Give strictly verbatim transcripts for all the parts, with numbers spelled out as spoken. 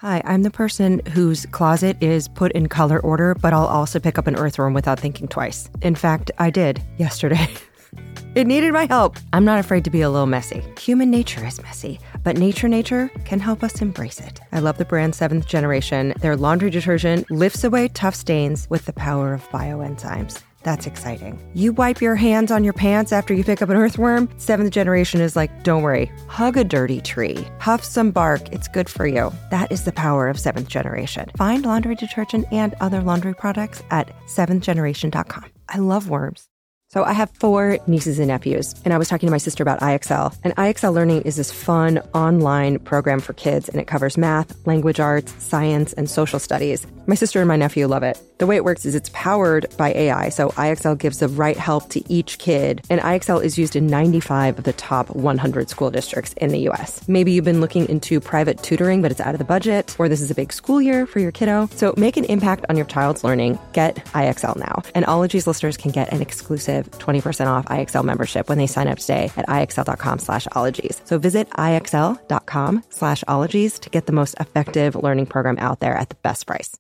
Hi, I'm the person whose closet is put in color order, but I'll also pick up an earthworm without thinking twice. In fact, I did yesterday. It needed my help. I'm not afraid to be a little messy. Human nature is messy, but Nature Nature can help us embrace it. I love the brand Seventh Generation. Their laundry detergent lifts away tough stains with the power of bioenzymes. That's exciting. You wipe your hands on your pants after you pick up an earthworm? Seventh Generation is like, don't worry, hug a dirty tree, huff some bark, it's good for you. That is the power of Seventh Generation. Find laundry detergent and other laundry products at seventh generation dot com. I love worms. So I have four nieces and nephews, and I was talking to my sister about I X L. And I X L Learning is this fun online program for kids, and it covers math, language arts, science, and social studies. My sister and my nephew love it. The way it works is it's powered by A I, so I X L gives the right help to each kid, and I X L is used in ninety-five of the top one hundred school districts in the U S. Maybe you've been looking into private tutoring, but it's out of the budget, or this is a big school year for your kiddo. So make an impact on your child's learning. Get I X L now. And Ologies listeners can get an exclusive twenty percent off I X L membership when they sign up today at IXL.com slash ologies. So visit IXL.com slash ologies to get the most effective learning program out there at the best price.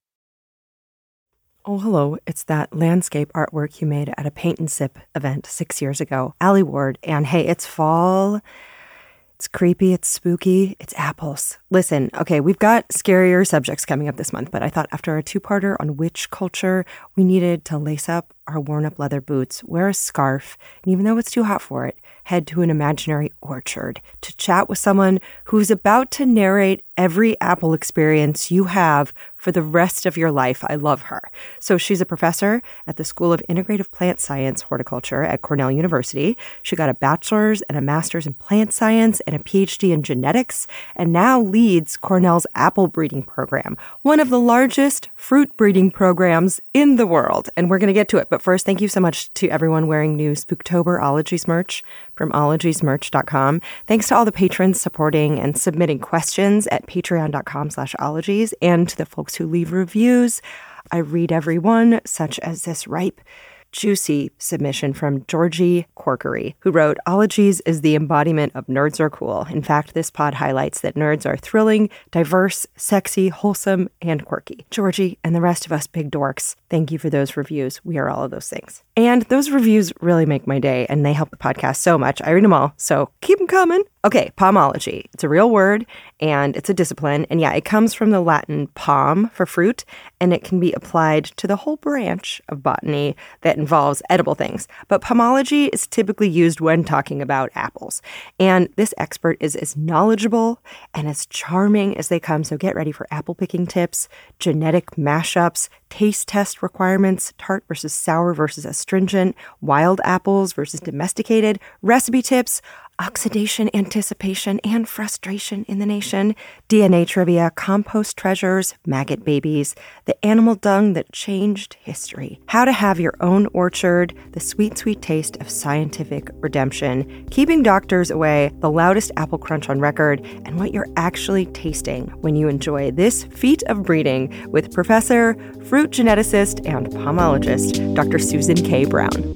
Oh, hello. It's that landscape artwork you made at a Paint and Sip event six years ago. Allie Ward. And hey, it's fall. It's creepy. It's spooky. It's apples. Listen, okay, we've got scarier subjects coming up this month, but I thought after a two-parter on witch culture, we needed to lace up our worn-up leather boots, wear a scarf, and even though it's too hot for it, head to an imaginary orchard to chat with someone who's about to narrate every apple experience you have for the rest of your life. I love her. So she's a professor at the School of Integrative Plant Science Horticulture at Cornell University. She got a bachelor's and a master's in plant science and a P H D in genetics, and now leads Cornell's apple breeding program, one of the largest fruit breeding programs in the world. And we're going to get to it. But first, thank you so much to everyone wearing new Spooktober Ologies merch from ologies merch dot com. Thanks to all the patrons supporting and submitting questions at patreon.com slash ologies, and to the folks who leave reviews. I read every one, such as this ripe, juicy submission from Georgie Corkery, who wrote, Ologies is the embodiment of nerds are cool. In fact, this pod highlights that nerds are thrilling, diverse, sexy, wholesome, and quirky. Georgie and the rest of us big dorks, thank you for those reviews. We are all of those things. And those reviews really make my day, and they help the podcast so much. I read them all, so keep them coming. Okay, pomology. It's a real word, and it's a discipline. And yeah, it comes from the Latin pom for fruit, and it can be applied to the whole branch of botany that involves edible things. But pomology is typically used when talking about apples. And this expert is as knowledgeable and as charming as they come. So get ready for apple picking tips, genetic mashups, taste test requirements, tart versus sour versus astringent, wild apples versus domesticated, recipe tips, oxidation, anticipation, and frustration in the nation, D N A trivia, compost treasures, maggot babies, the animal dung that changed history, how to have your own orchard, the sweet, sweet taste of scientific redemption, keeping doctors away, the loudest apple crunch on record, and what you're actually tasting when you enjoy this feat of breeding with professor, fruit geneticist, and pomologist, Doctor Susan K. Brown.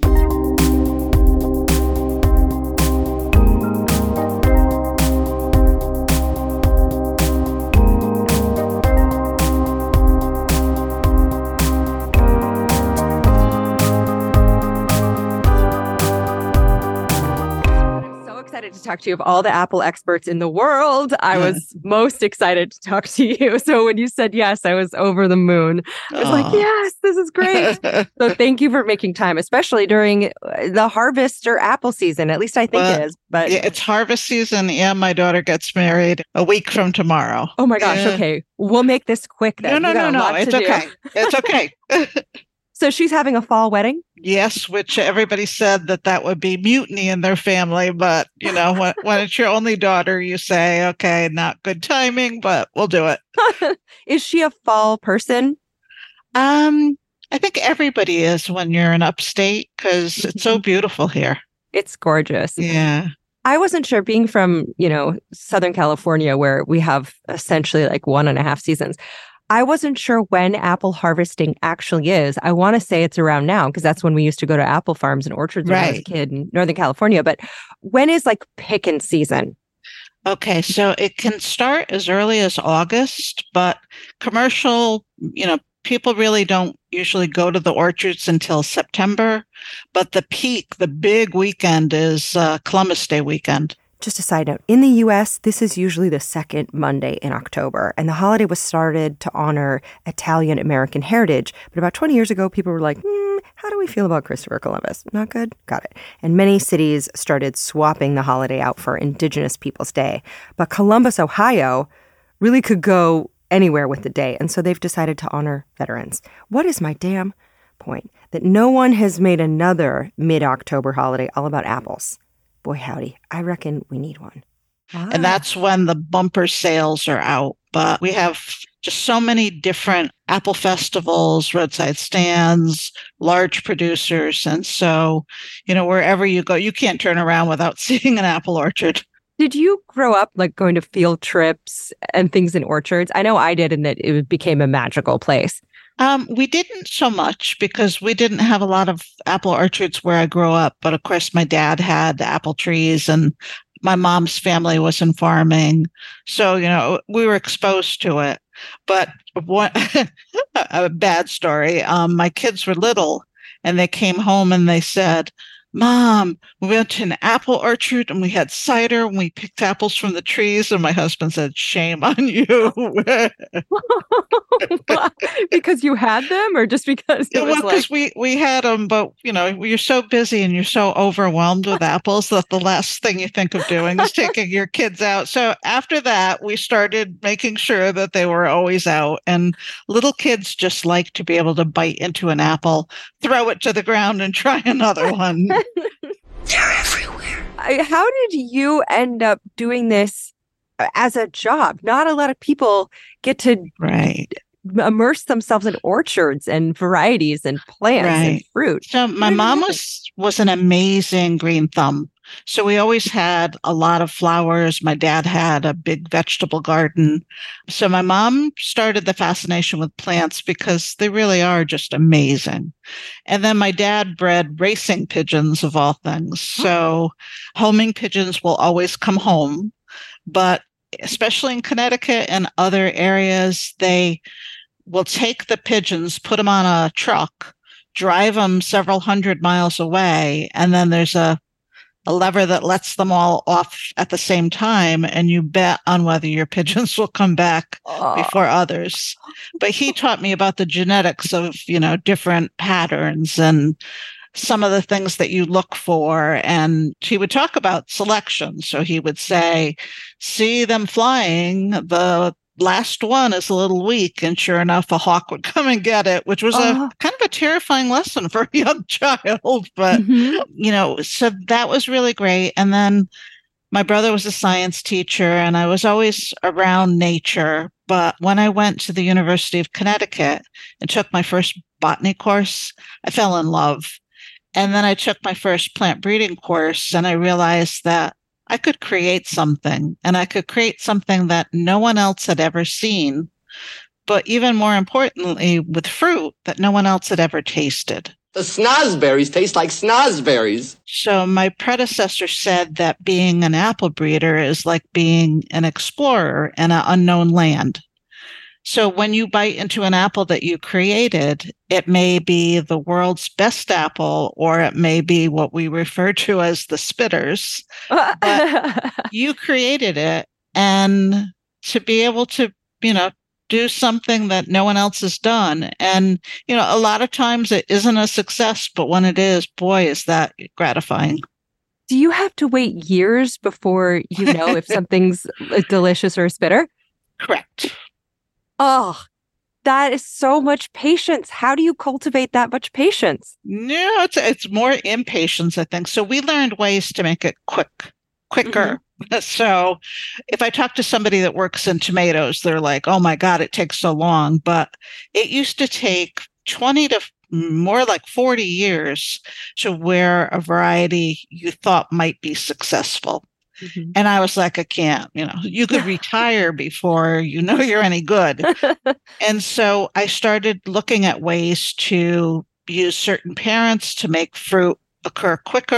To talk to you of all the Apple experts in the world. I was most excited to talk to you. So when you said yes, I was over the moon. I was Aww. like, yes, this is great. So thank you for making time, especially during the harvest or apple season. At least I think well, it is. But yeah, it's harvest season. Yeah, my daughter gets married a week from tomorrow. Oh my gosh. Uh, okay. We'll make this quick then. No, no, no, no. It's okay. It's okay. So she's having a fall wedding? Yes, which everybody said that that would be mutiny in their family. But, you know, when, when it's your only daughter, you say, okay, not good timing, but we'll do it. Is she a fall person? Um, I think everybody is when you're in upstate because it's so beautiful here. It's gorgeous. Yeah. I wasn't sure, being from, you know, Southern California, where we have essentially like one and a half seasons. I wasn't sure when apple harvesting actually is. I want to say it's around now because that's when we used to go to apple farms and orchards when right. I was a kid in Northern California. But when is like picking season? Okay, so it can start as early as August, but commercial, you know, people really don't usually go to the orchards until September. But the peak, the big weekend is uh, Columbus Day weekend. Just a side note, in the U S, this is usually the second Monday in October, and the holiday was started to honor Italian-American heritage. But about twenty years ago, people were like, hmm, how do we feel about Christopher Columbus? Not good? Got it. And many cities started swapping the holiday out for Indigenous Peoples' Day. But Columbus, Ohio, really could go anywhere with the day, and so they've decided to honor veterans. What is my damn point? That no one has made another mid-October holiday all about apples. Boy, howdy, I reckon we need one. Ah. And that's when the bumper sales are out. But we have just so many different apple festivals, roadside stands, large producers. And so, you know, wherever you go, you can't turn around without seeing an apple orchard. Did you grow up like going to field trips and things in orchards? I know I did, and that it became a magical place. Um, we didn't so much because we didn't have a lot of apple orchards where I grew up. But of course, my dad had apple trees and my mom's family was in farming. So, you know, we were exposed to it. But one, a bad story, um, my kids were little and they came home and they said, Mom, we went to an apple orchard and we had cider and we picked apples from the trees. And my husband said, shame on you. Because you had them, or just because it was well, because like... we, we had them, but, you know, you're so busy and you're so overwhelmed with apples that the last thing you think of doing is taking your kids out. So after that, we started making sure that they were always out. And little kids just like to be able to bite into an apple, throw it to the ground and try another one. They're everywhere. How did you end up doing this as a job? Not a lot of people get to right. immerse themselves in orchards and varieties and plants right. and fruit. So my mom was was an amazing green thumb. So we always had a lot of flowers. My dad had a big vegetable garden. So my mom started the fascination with plants because they really are just amazing. And then my dad bred racing pigeons of all things. So homing pigeons will always come home, but especially in Connecticut and other areas, they will take the pigeons, put them on a truck, drive them several hundred miles away, and then there's a a lever that lets them all off at the same time, and you bet on whether your pigeons will come back oh. before others. But he taught me about the genetics of, you know, different patterns and some of the things that you look for. And he would talk about selection. So he would say, see them flying, the last one is a little weak, and sure enough, a hawk would come and get it, which was uh, a kind of a terrifying lesson for a young child. But, mm-hmm. you know, so that was really great. And then my brother was a science teacher, and I was always around nature. But when I went to the University of Connecticut and took my first botany course, I fell in love. And then I took my first plant breeding course, and I realized that I could create something, and I could create something that no one else had ever seen, but even more importantly, with fruit that no one else had ever tasted. The snozberries taste like snozberries. So my predecessor said that being an apple breeder is like being an explorer in an unknown land. So when you bite into an apple that you created, it may be the world's best apple, or it may be what we refer to as the spitters. But you created it, and to be able to, you know, do something that no one else has done. And, you know, a lot of times it isn't a success, but when it is, boy, is that gratifying. Do you have to wait years before you know if something's delicious or a spitter? Correct. Oh, that is so much patience. How do you cultivate that much patience? No, it's it's more impatience, I think. So we learned ways to make it quick, quicker. Mm-hmm. So if I talk to somebody that works in tomatoes, they're like, oh my God, it takes so long. But it used to take twenty to more like forty years to where a variety you thought might be successful. Mm-hmm. And I was like, I can't, you know, you could retire before you know you're any good. And so I started looking at ways to use certain parents to make fruit occur quicker.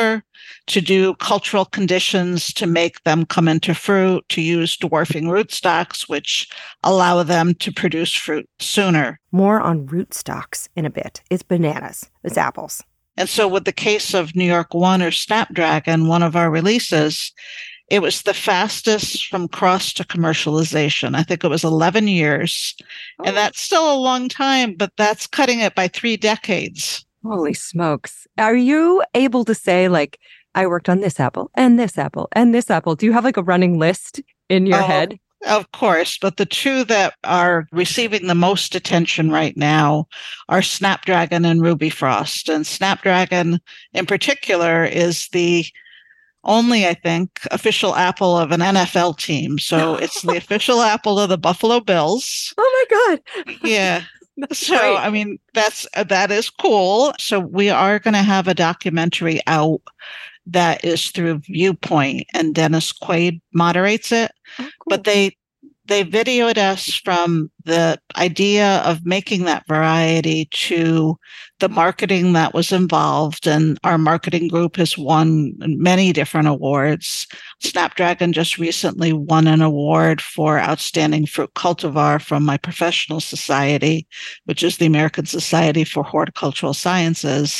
to do cultural conditions to make them come into fruit, to use dwarfing rootstocks, which allow them to produce fruit sooner. More on rootstocks in a bit. It's bananas. It's apples. And so with the case of New York One or Snapdragon, one of our releases, it was the fastest from cross to commercialization. I think it was eleven years. Oh. And that's still a long time, but that's cutting it by three decades. Holy smokes. Are you able to say, like, I worked on this apple and this apple and this apple? Do you have like a running list in your oh, head? Of course, but the two that are receiving the most attention right now are Snapdragon and Ruby Frost. And Snapdragon in particular is the only, I think, official apple of an N F L team. So it's the official apple of the Buffalo Bills. Oh my God. Yeah. That's so, great. I mean, that's that is cool. So we are going to have a documentary out that is through Viewpoint, and Dennis Quaid moderates it. Oh, cool. But they they videoed us from the idea of making that variety to the marketing that was involved. And our marketing group has won many different awards. Snapdragon just recently won an award for Outstanding Fruit Cultivar from my professional society, which is the American Society for Horticultural Sciences.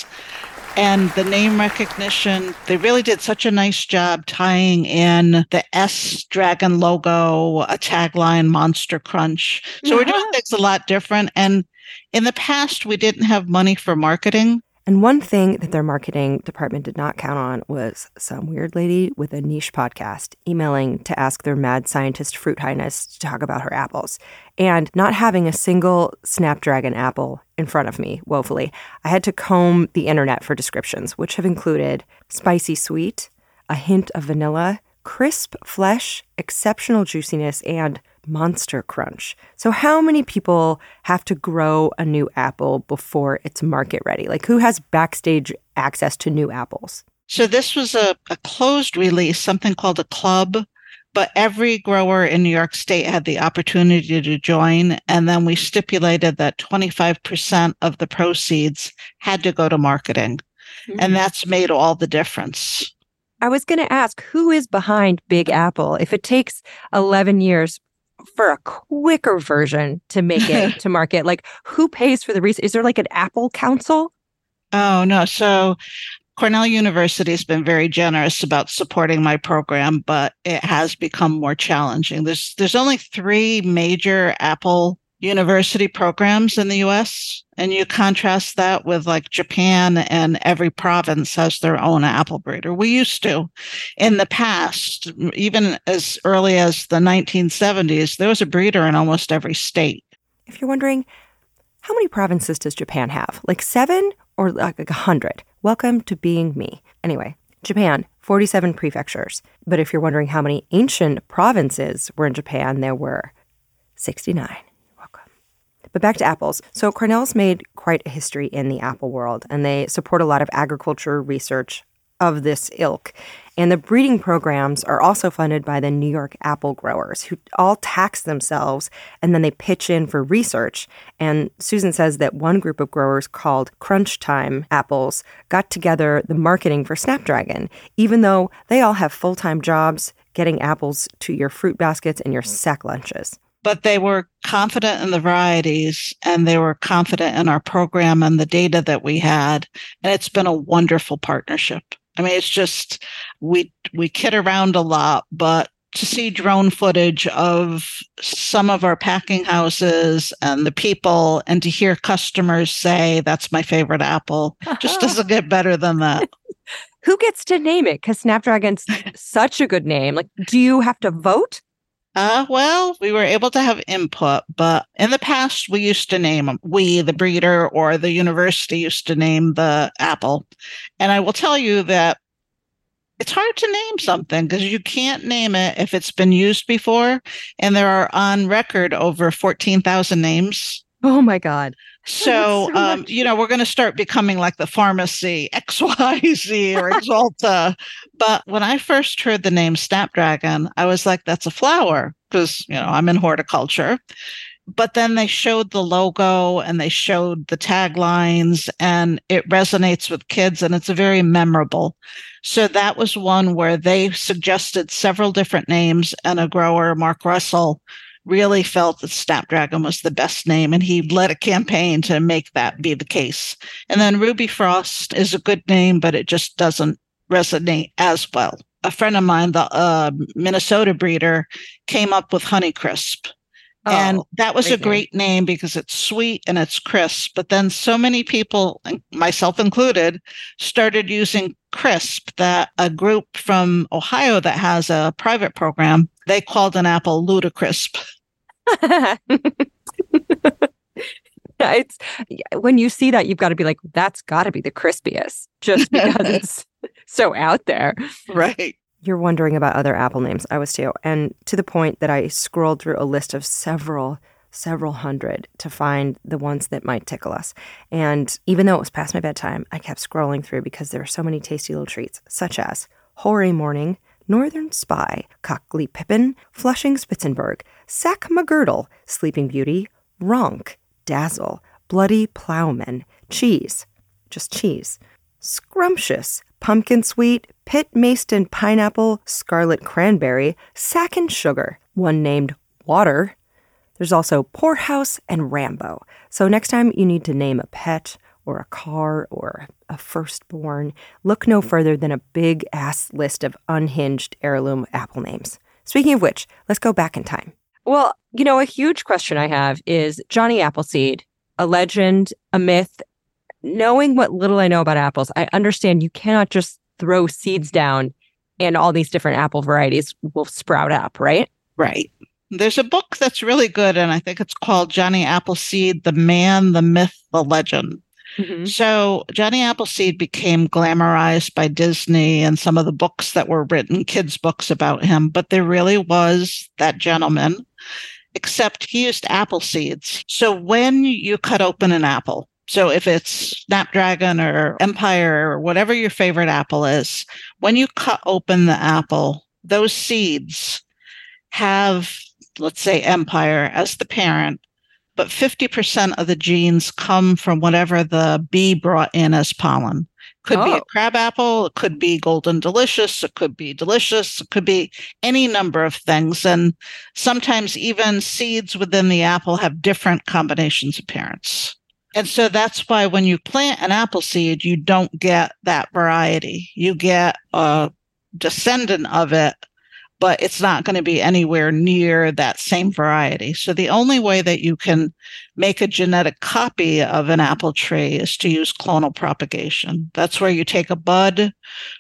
And the name recognition, they really did such a nice job tying in the S Dragon logo, a tagline, Monster Crunch. So we're doing things a lot different. And in the past, we didn't have money for marketing. And one thing that their marketing department did not count on was some weird lady with a niche podcast emailing to ask their mad scientist Fruit Highness to talk about her apples. And not having a single Snapdragon apple in front of me, woefully, I had to comb the internet for descriptions, which have included spicy sweet, a hint of vanilla, crisp flesh, exceptional juiciness, and monster crunch. So how many people have to grow a new apple before it's market ready? Like, who has backstage access to new apples? So this was a, a closed release, something called a club, but every grower in New York State had the opportunity to join. And then we stipulated that twenty-five percent of the proceeds had to go to marketing. Mm-hmm. And that's made all the difference. I was going to ask, who is behind Big Apple? If it takes eleven years for a quicker version to make it to market, like, who pays for the research? Is there like an Apple Council? Oh, no. So Cornell University has been very generous about supporting my program, but it has become more challenging. There's there's only three major Apple University programs in the U S, and you contrast that with like Japan, and every province has their own apple breeder. We used to. In the past, even as early as the nineteen seventies, there was a breeder in almost every state. If you're wondering, how many provinces does Japan have? Like seven or like a hundred? Welcome to being me. Anyway, Japan, forty-seven prefectures. But if you're wondering how many ancient provinces were in Japan, there were sixty-nine. But back to apples. So Cornell's made quite a history in the apple world, and they support a lot of agriculture research of this ilk. And the breeding programs are also funded by the New York apple growers, who all tax themselves, and then they pitch in for research. And Susan says that one group of growers called Crunch Time Apples got together the marketing for Snapdragon, even though they all have full-time jobs getting apples to your fruit baskets and your sack lunches. But they were confident in the varieties, and they were confident in our program and the data that we had. And it's been a wonderful partnership. I mean, it's just, we we kid around a lot, but to see drone footage of some of our packing houses and the people, and to hear customers say, that's my favorite apple, just doesn't get better than that. Who gets to name it? Because Snapdragon's such a good name. Like, do you have to vote? Uh, well, we were able to have input, but in the past, we used to name them. We, the breeder, or the university used to name the apple. And I will tell you that it's hard to name something because you can't name it if it's been used before. And there are on record over fourteen thousand names. Oh, my God. So, so um, you know, we're going to start becoming like the pharmacy X Y Z or Exalta. But when I first heard the name Snapdragon, I was like, that's a flower, because, you know, I'm in horticulture. but then they showed the logo and they showed the taglines, and it resonates with kids and it's very memorable. So that was one where they suggested several different names, and a grower, Mark Russell, really felt that Snapdragon was the best name, and he led a campaign to make that be the case. And then Ruby Frost is a good name, but it just doesn't resonate as well. A friend of mine, the uh, Minnesota breeder, came up with Honeycrisp. Oh, and that was a great name. name because it's sweet and it's crisp. But then so many people, myself included, started using Crisp, that a group from Ohio that has a private program, they called an apple Ludacrisp. It's when you see that, you've got to be like, that's got to be the crispiest, just because it's so out there. Right. You're wondering about other apple names. I was too. And to the point that I scrolled through a list of several, several hundred to find the ones that might tickle us. And even though it was past my bedtime, I kept scrolling through because there were so many tasty little treats, such as Hoary Morning, Northern Spy, Cockly Pippin, Flushing Spitzenberg, Sack McGirdle, Sleeping Beauty, Ronk, Dazzle, Bloody Plowman, Cheese, just cheese, Scrumptious, Pumpkin Sweet, Pit Maston Pineapple, Scarlet Cranberry, Sack and Sugar, one named Water. There's also Poorhouse and Rambo. So next time you need to name a pet or a car or a firstborn, look no further than a big-ass list of unhinged heirloom apple names. Speaking of which, let's go back in time. Well, you know, a huge question I have is Johnny Appleseed, a legend, a myth. Knowing what little I know about apples, I understand you cannot just throw seeds down and all these different apple varieties will sprout up, right? Right. There's a book that's really good, and I think it's called Johnny Appleseed, The Man, the Myth, the Legend. Mm-hmm. So Johnny Appleseed became glamorized by Disney and some of the books that were written, kids' books about him, but there really was that gentleman, except he used apple seeds. So when you cut open an apple, so if it's Snapdragon or Empire or whatever your favorite apple is, when you cut open the apple, those seeds have, let's say, Empire as the parent, but fifty percent of the genes come from whatever the bee brought in as pollen. Could oh. be a crab apple, it could be Golden Delicious, it could be delicious, it could be any number of things. And sometimes even seeds within the apple have different combinations of parents. And so that's why when you plant an apple seed, you don't get that variety. You get a descendant of it, but it's not going to be anywhere near that same variety. So the only way that you can make a genetic copy of an apple tree is to use clonal propagation. That's where you take a bud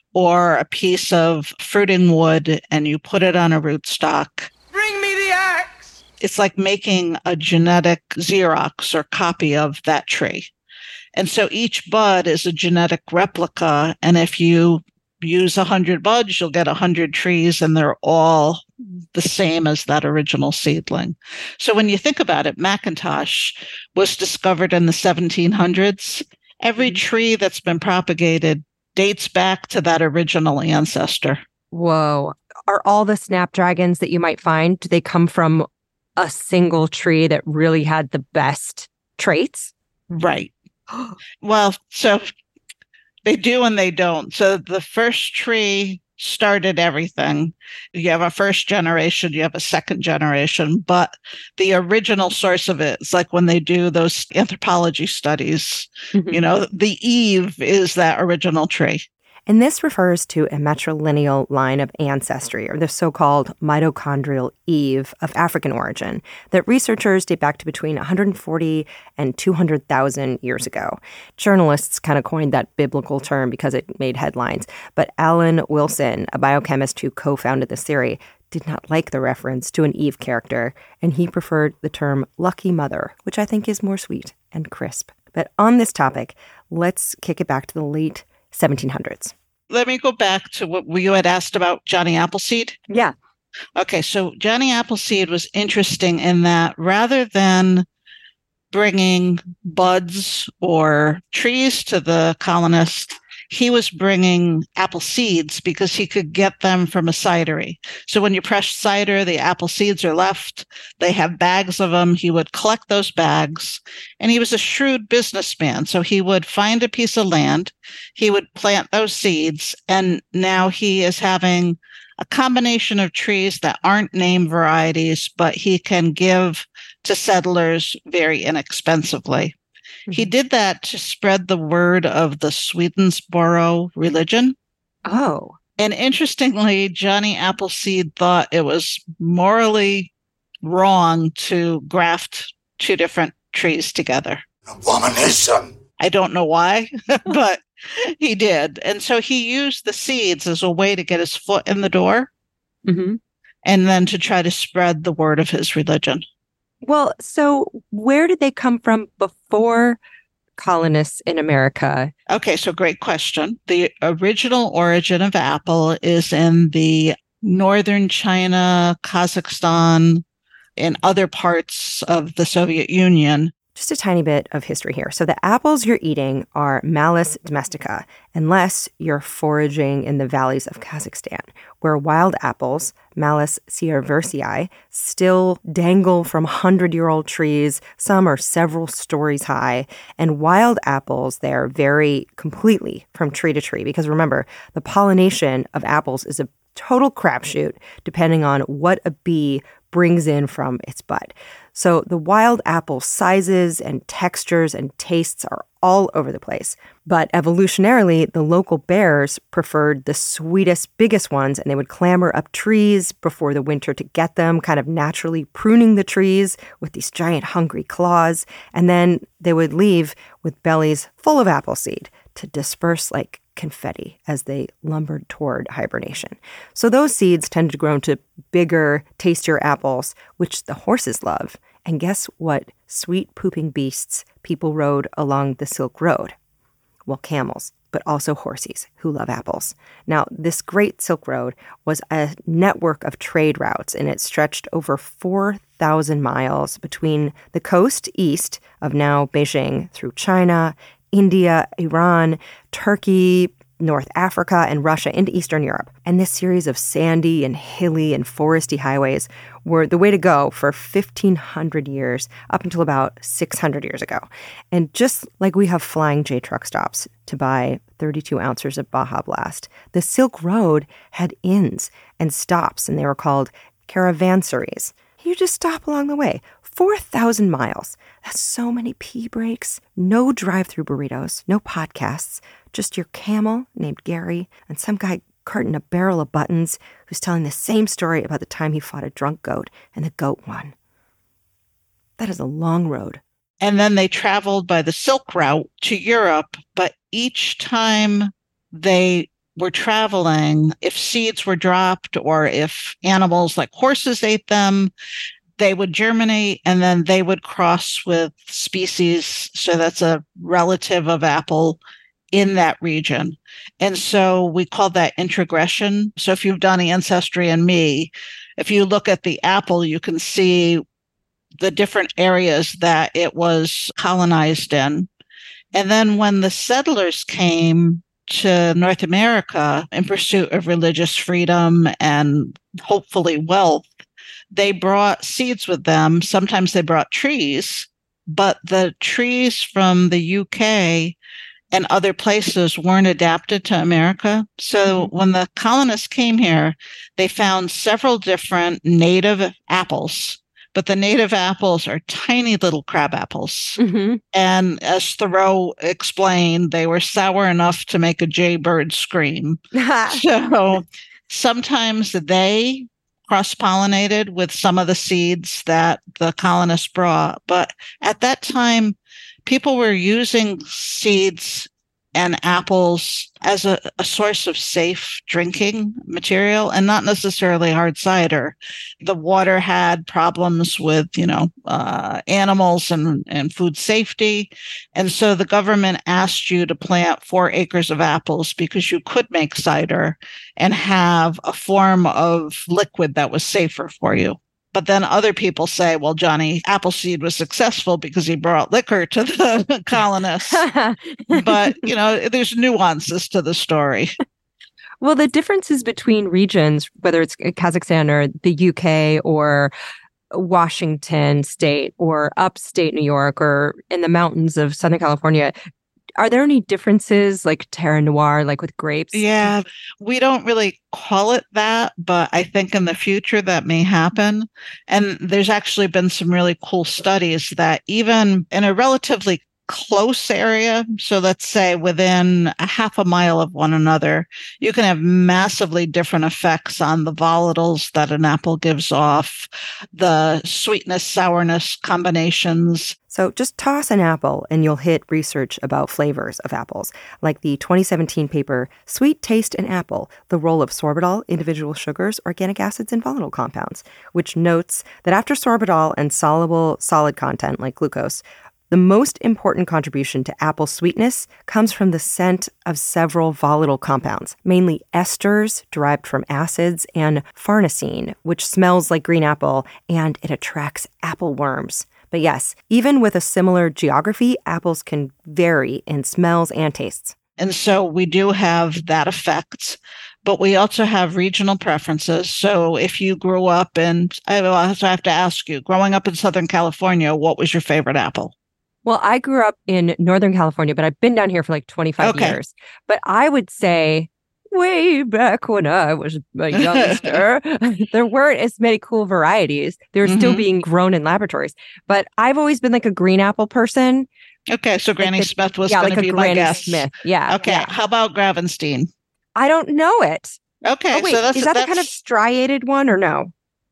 or a piece of fruiting wood and you put it on a rootstock. Bring me the axe! It's like making a genetic Xerox or copy of that tree. And so each bud is a genetic replica. And if you use one hundred buds, you'll get one hundred trees, and they're all the same as that original seedling. So when you think about it, Macintosh was discovered in the seventeen hundreds. Every tree that's been propagated dates back to that original ancestor. Whoa. Are all the Snapdragons that you might find, do they come from a single tree that really had the best traits? Right. Well, so they do and they don't. So the first tree started everything. You have a first generation, you have a second generation, but the original source of it is like when they do those anthropology studies, mm-hmm. you know, the Eve is that original tree. And this refers to a matrilineal line of ancestry, or the so-called mitochondrial Eve of African origin, that researchers date back to between one hundred forty and two hundred thousand years ago. Journalists kind of coined that biblical term because it made headlines, but Alan Wilson, a biochemist who co-founded this theory, did not like the reference to an Eve character, and he preferred the term lucky mother, which I think is more sweet and crisp. But on this topic, let's kick it back to the late seventeen hundreds. Let me go back to what you had asked about Johnny Appleseed. Yeah. Okay, so Johnny Appleseed was interesting in that rather than bringing buds or trees to the colonists, he was bringing apple seeds because he could get them from a cidery. So when you press cider, the apple seeds are left. They have bags of them. He would collect those bags, and he was a shrewd businessman. So he would find a piece of land, he would plant those seeds, and now he is having a combination of trees that aren't name varieties, but he can give to settlers very inexpensively. Mm-hmm. He did that to spread the word of the Swedenborg religion. Oh. And interestingly, Johnny Appleseed thought it was morally wrong to graft two different trees together. Abomination. I don't know why, but he did. And so he used the seeds as a way to get his foot in the door, mm-hmm. and then to try to spread the word of his religion. Well, so where did they come from before colonists in America? Okay, so great question. The original origin of apple is in the northern China, Kazakhstan, and other parts of the Soviet Union. Just a tiny bit of history here. So the apples you're eating are Malus domestica, unless you're foraging in the valleys of Kazakhstan, where wild apples, Malus sierversii, still dangle from hundred-year-old trees. Some are several stories high. And wild apples there vary completely from tree to tree, because remember, the pollination of apples is a total crapshoot depending on what a bee brings in from its butt. So the wild apple sizes and textures and tastes are all over the place. But evolutionarily, the local bears preferred the sweetest, biggest ones, and they would clamber up trees before the winter to get them, kind of naturally pruning the trees with these giant hungry claws. And then they would leave with bellies full of apple seed to disperse like confetti as they lumbered toward hibernation. So those seeds tended to grow into bigger, tastier apples, which the horses love. And guess what sweet pooping beasts people rode along the Silk Road? Well, camels, but also horses who love apples. Now, this great Silk Road was a network of trade routes, and it stretched over four thousand miles between the coast east of now Beijing through China, India, Iran, Turkey, North Africa, and Russia into Eastern Europe. And this series of sandy and hilly and foresty highways were the way to go for fifteen hundred years, up until about six hundred years ago. And just like we have flying J truck stops to buy thirty-two ounces of Baja Blast, the Silk Road had inns and stops, and they were called caravanseries. You just stop along the way. four thousand miles. That's so many pee breaks. No drive-through burritos, no podcasts, just your camel named Gary and some guy carting a barrel of buttons who's telling the same story about the time he fought a drunk goat and the goat won. That is a long road. And then they traveled by the Silk Route to Europe, but each time they were traveling, if seeds were dropped or if animals like horses ate them, they would germinate and then they would cross with species. So that's a relative of apple in that region. And so we call that introgression. So if you've done Ancestry and Me, if you look at the apple, you can see the different areas that it was colonized in. And then when the settlers came to North America in pursuit of religious freedom and hopefully wealth, they brought seeds with them. Sometimes they brought trees, but the trees from the U K and other places weren't adapted to America. So when the colonists came here, they found several different native apples, but the native apples are tiny little crab apples. Mm-hmm. And as Thoreau explained, they were sour enough to make a jaybird scream. So sometimes they cross-pollinated with some of the seeds that the colonists brought. But at that time, people were using seeds and apples as a, a source of safe drinking material and not necessarily hard cider. The water had problems with, you know, uh, animals and, and food safety. And so the government asked you to plant four acres of apples because you could make cider and have a form of liquid that was safer for you. But then other people say, well, Johnny Appleseed was successful because he brought liquor to the colonists. But, you know, there's nuances to the story. Well, the differences between regions, whether it's Kazakhstan or the U K or Washington State or upstate New York or in the mountains of Southern California, are there any differences like Terre Noire, like with grapes? Yeah, we don't really call it that, but I think in the future that may happen. And there's actually been some really cool studies that even in a relatively close area, so let's say within a half a mile of one another, you can have massively different effects on the volatiles that an apple gives off, the sweetness, sourness combinations. So just toss an apple and you'll hit research about flavors of apples, like the twenty seventeen paper, Sweet Taste in Apple, the role of sorbitol, individual sugars, organic acids, and volatile compounds, which notes that after sorbitol and soluble solid content like glucose, the most important contribution to apple sweetness comes from the scent of several volatile compounds, mainly esters derived from acids and farnesene, which smells like green apple, and it attracts apple worms. But yes, even with a similar geography, apples can vary in smells and tastes. And so we do have that effect, but we also have regional preferences. So if you grew up in, I also have to ask you, growing up in Southern California, what was your favorite apple? Well, I grew up in Northern California, but I've been down here for like twenty-five okay. years. But I would say way back when I was a youngster, there weren't as many cool varieties. They were mm-hmm. still being grown in laboratories. But I've always been like a green apple person. Okay, so Granny like the, Smith was yeah, going to like be Granny my guess. Smith. Yeah. Okay, yeah. How about Gravenstein? I don't know it. Okay, oh, wait, so that's is that that's, the kind of striated one or no?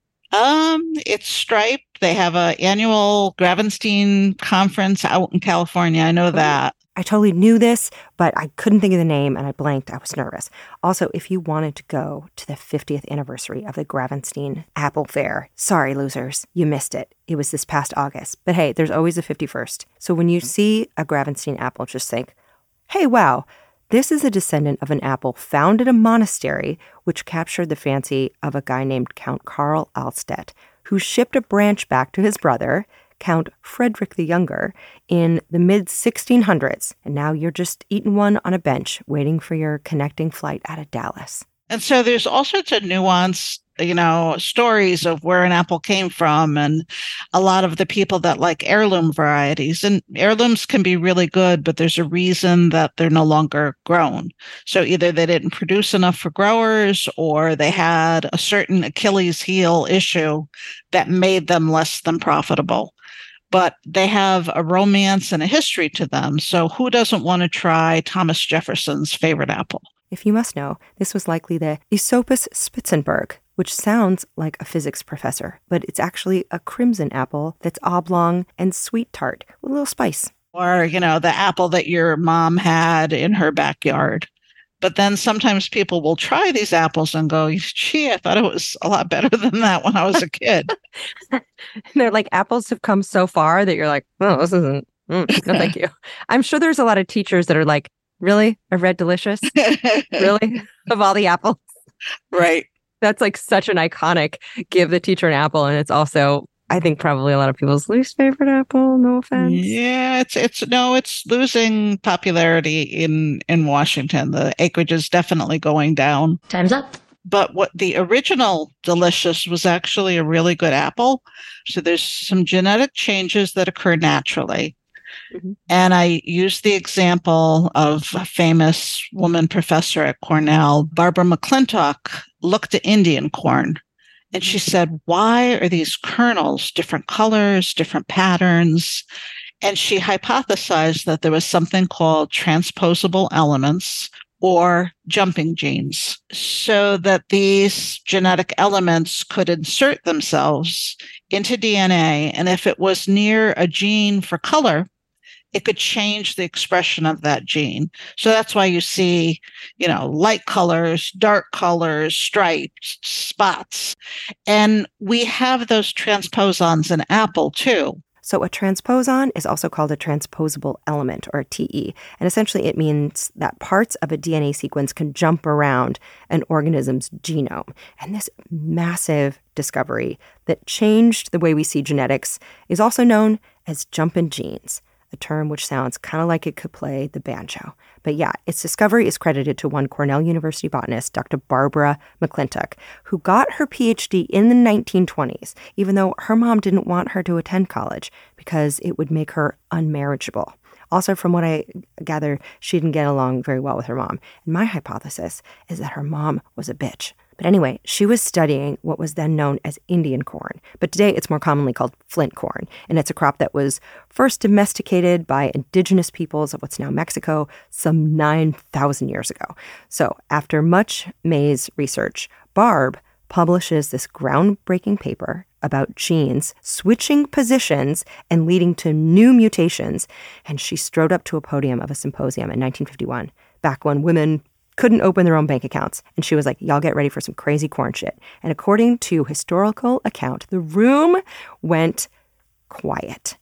Um, it's striped. They have an annual Gravenstein conference out in California. I know that. I totally knew this, but I couldn't think of the name and I blanked. I was nervous. Also, if you wanted to go to the fiftieth anniversary of the Gravenstein Apple Fair, sorry, losers, you missed it. It was this past August. But hey, there's always a fifty-first. So when you see a Gravenstein apple, just think, hey, wow, this is a descendant of an apple found at a monastery, which captured the fancy of a guy named Count Karl Alstedt, who shipped a branch back to his brother, Count Frederick the Younger, in the mid sixteen hundreds. And now you're just eating one on a bench, waiting for your connecting flight out of Dallas. And so there's all sorts of nuanced, you know, stories of where an apple came from, and a lot of the people that like heirloom varieties. And heirlooms can be really good, but there's a reason that they're no longer grown. So either they didn't produce enough for growers, or they had a certain Achilles heel issue that made them less than profitable. But they have a romance and a history to them. So who doesn't want to try Thomas Jefferson's favorite apple? If you must know, this was likely the Esopus Spitzenberg, which sounds like a physics professor, but it's actually a crimson apple that's oblong and sweet tart with a little spice. Or, you know, the apple that your mom had in her backyard. But then sometimes people will try these apples and go, gee, I thought it was a lot better than that when I was a kid. They're like, apples have come so far that you're like, oh, this isn't, mm, no, thank you. I'm sure there's a lot of teachers that are like, really? A Red Delicious? Really? Of all the apples? Right. That's like such an iconic give the teacher an apple. And it's also, I think, probably a lot of people's least favorite apple. No offense. Yeah, it's it's no, it's losing popularity in, in Washington. The acreage is definitely going down. Time's up. But what the original Delicious was actually a really good apple. So there's some genetic changes that occur naturally. Mm-hmm. And I use the example of a famous woman professor at Cornell, Barbara McClintock, looked at Indian corn. And she said, why are these kernels different colors, different patterns? And she hypothesized that there was something called transposable elements or jumping genes, so that these genetic elements could insert themselves into D N A. And if it was near a gene for color, it could change the expression of that gene. So that's why you see, you know, light colors, dark colors, stripes, spots. And we have those transposons in apple too. So a transposon is also called a transposable element, or a T E. And essentially it means that parts of a D N A sequence can jump around an organism's genome. And this massive discovery that changed the way we see genetics is also known as jumpin' genes, a term which sounds kind of like it could play the banjo. But yeah, its discovery is credited to one Cornell University botanist, Doctor Barbara McClintock, who got her P H D in the nineteen twenties, even though her mom didn't want her to attend college because it would make her unmarriageable. Also, from what I gather, she didn't get along very well with her mom. And my hypothesis is that her mom was a bitch. But anyway, she was studying what was then known as Indian corn, but today it's more commonly called flint corn, and it's a crop that was first domesticated by indigenous peoples of what's now Mexico some nine thousand years ago. So after much maize research, Barb publishes this groundbreaking paper about genes switching positions and leading to new mutations, and she strode up to a podium of a symposium in nineteen fifty-one, back when women couldn't open their own bank accounts. And she was like, y'all get ready for some crazy corn shit. And according to historical account, the room went quiet.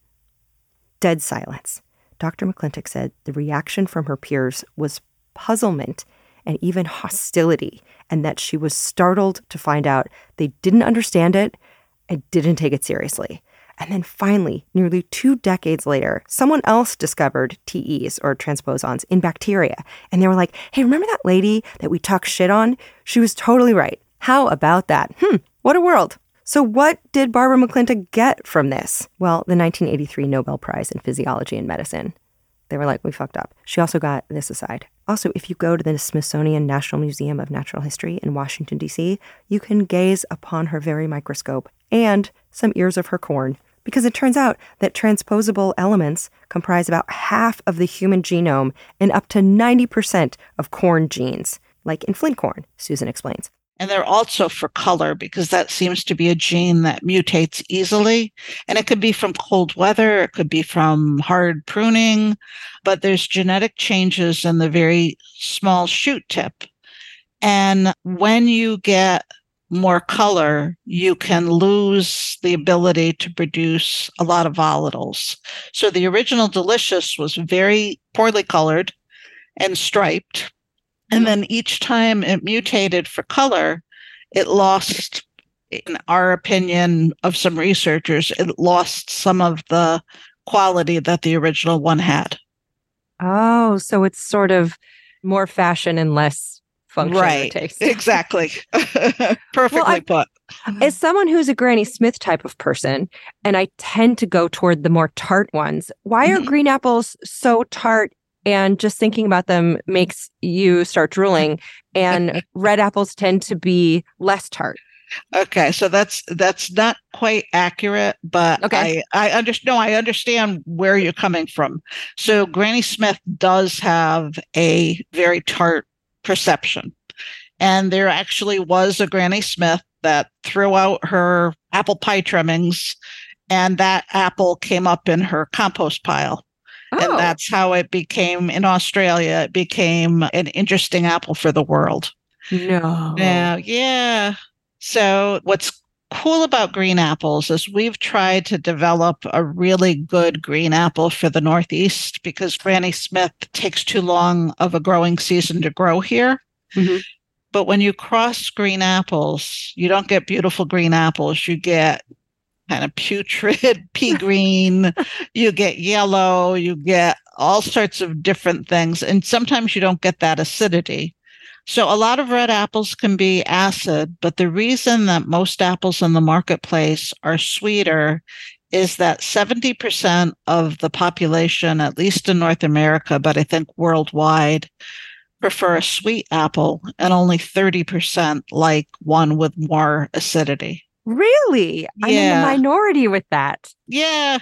Dead silence. Doctor McClintock said the reaction from her peers was puzzlement and even hostility, and that she was startled to find out they didn't understand it and didn't take it seriously. And then finally, nearly two decades later, someone else discovered T Es, or transposons, in bacteria. And they were like, hey, remember that lady that we talked shit on? She was totally right. How about that? Hmm, what a world. So what did Barbara McClintock get from this? Well, the nineteen eighty-three Nobel Prize in Physiology and Medicine. They were like, we fucked up. She also got this aside. Also, if you go to the Smithsonian National Museum of Natural History in Washington, D C, you can gaze upon her very microscope and some ears of her corn, because it turns out that transposable elements comprise about half of the human genome and up to ninety percent of corn genes, like in flint corn, Susan explains. And they're also for color, because that seems to be a gene that mutates easily. And it could be from cold weather, it could be from hard pruning, but there's genetic changes in the very small shoot tip. And when you get more color, you can lose the ability to produce a lot of volatiles. So the original Delicious was very poorly colored and striped. And then each time it mutated for color, it lost, in our opinion of some researchers, it lost some of the quality that the original one had. Oh, so it's sort of more fashion and less function right. or taste. Exactly. Perfectly well, I, put. As someone who's a Granny Smith type of person, and I tend to go toward the more tart ones, why are mm-hmm. green apples so tart? And just thinking about them makes you start drooling, and red apples tend to be less tart. Okay, so that's that's not quite accurate, but okay. I I understand. No, I understand where you're coming from. So Granny Smith does have a very tart perception, and there actually was a Granny Smith that threw out her apple pie trimmings, and that apple came up in her compost pile. Oh. And that's how it became, in Australia, it became an interesting apple for the world. No. Now, yeah. So what's cool about green apples is we've tried to develop a really good green apple for the Northeast, because Granny Smith takes too long of a growing season to grow here. Mm-hmm. But when you cross green apples, you don't get beautiful green apples. You get kind of putrid pea green, you get yellow, you get all sorts of different things. And sometimes you don't get that acidity. So a lot of red apples can be acid, but the reason that most apples in the marketplace are sweeter is that seventy percent of the population, at least in North America, but I think worldwide, prefer a sweet apple, and only thirty percent like one with more acidity. Really? Yeah. I'm in the minority with that. Yeah.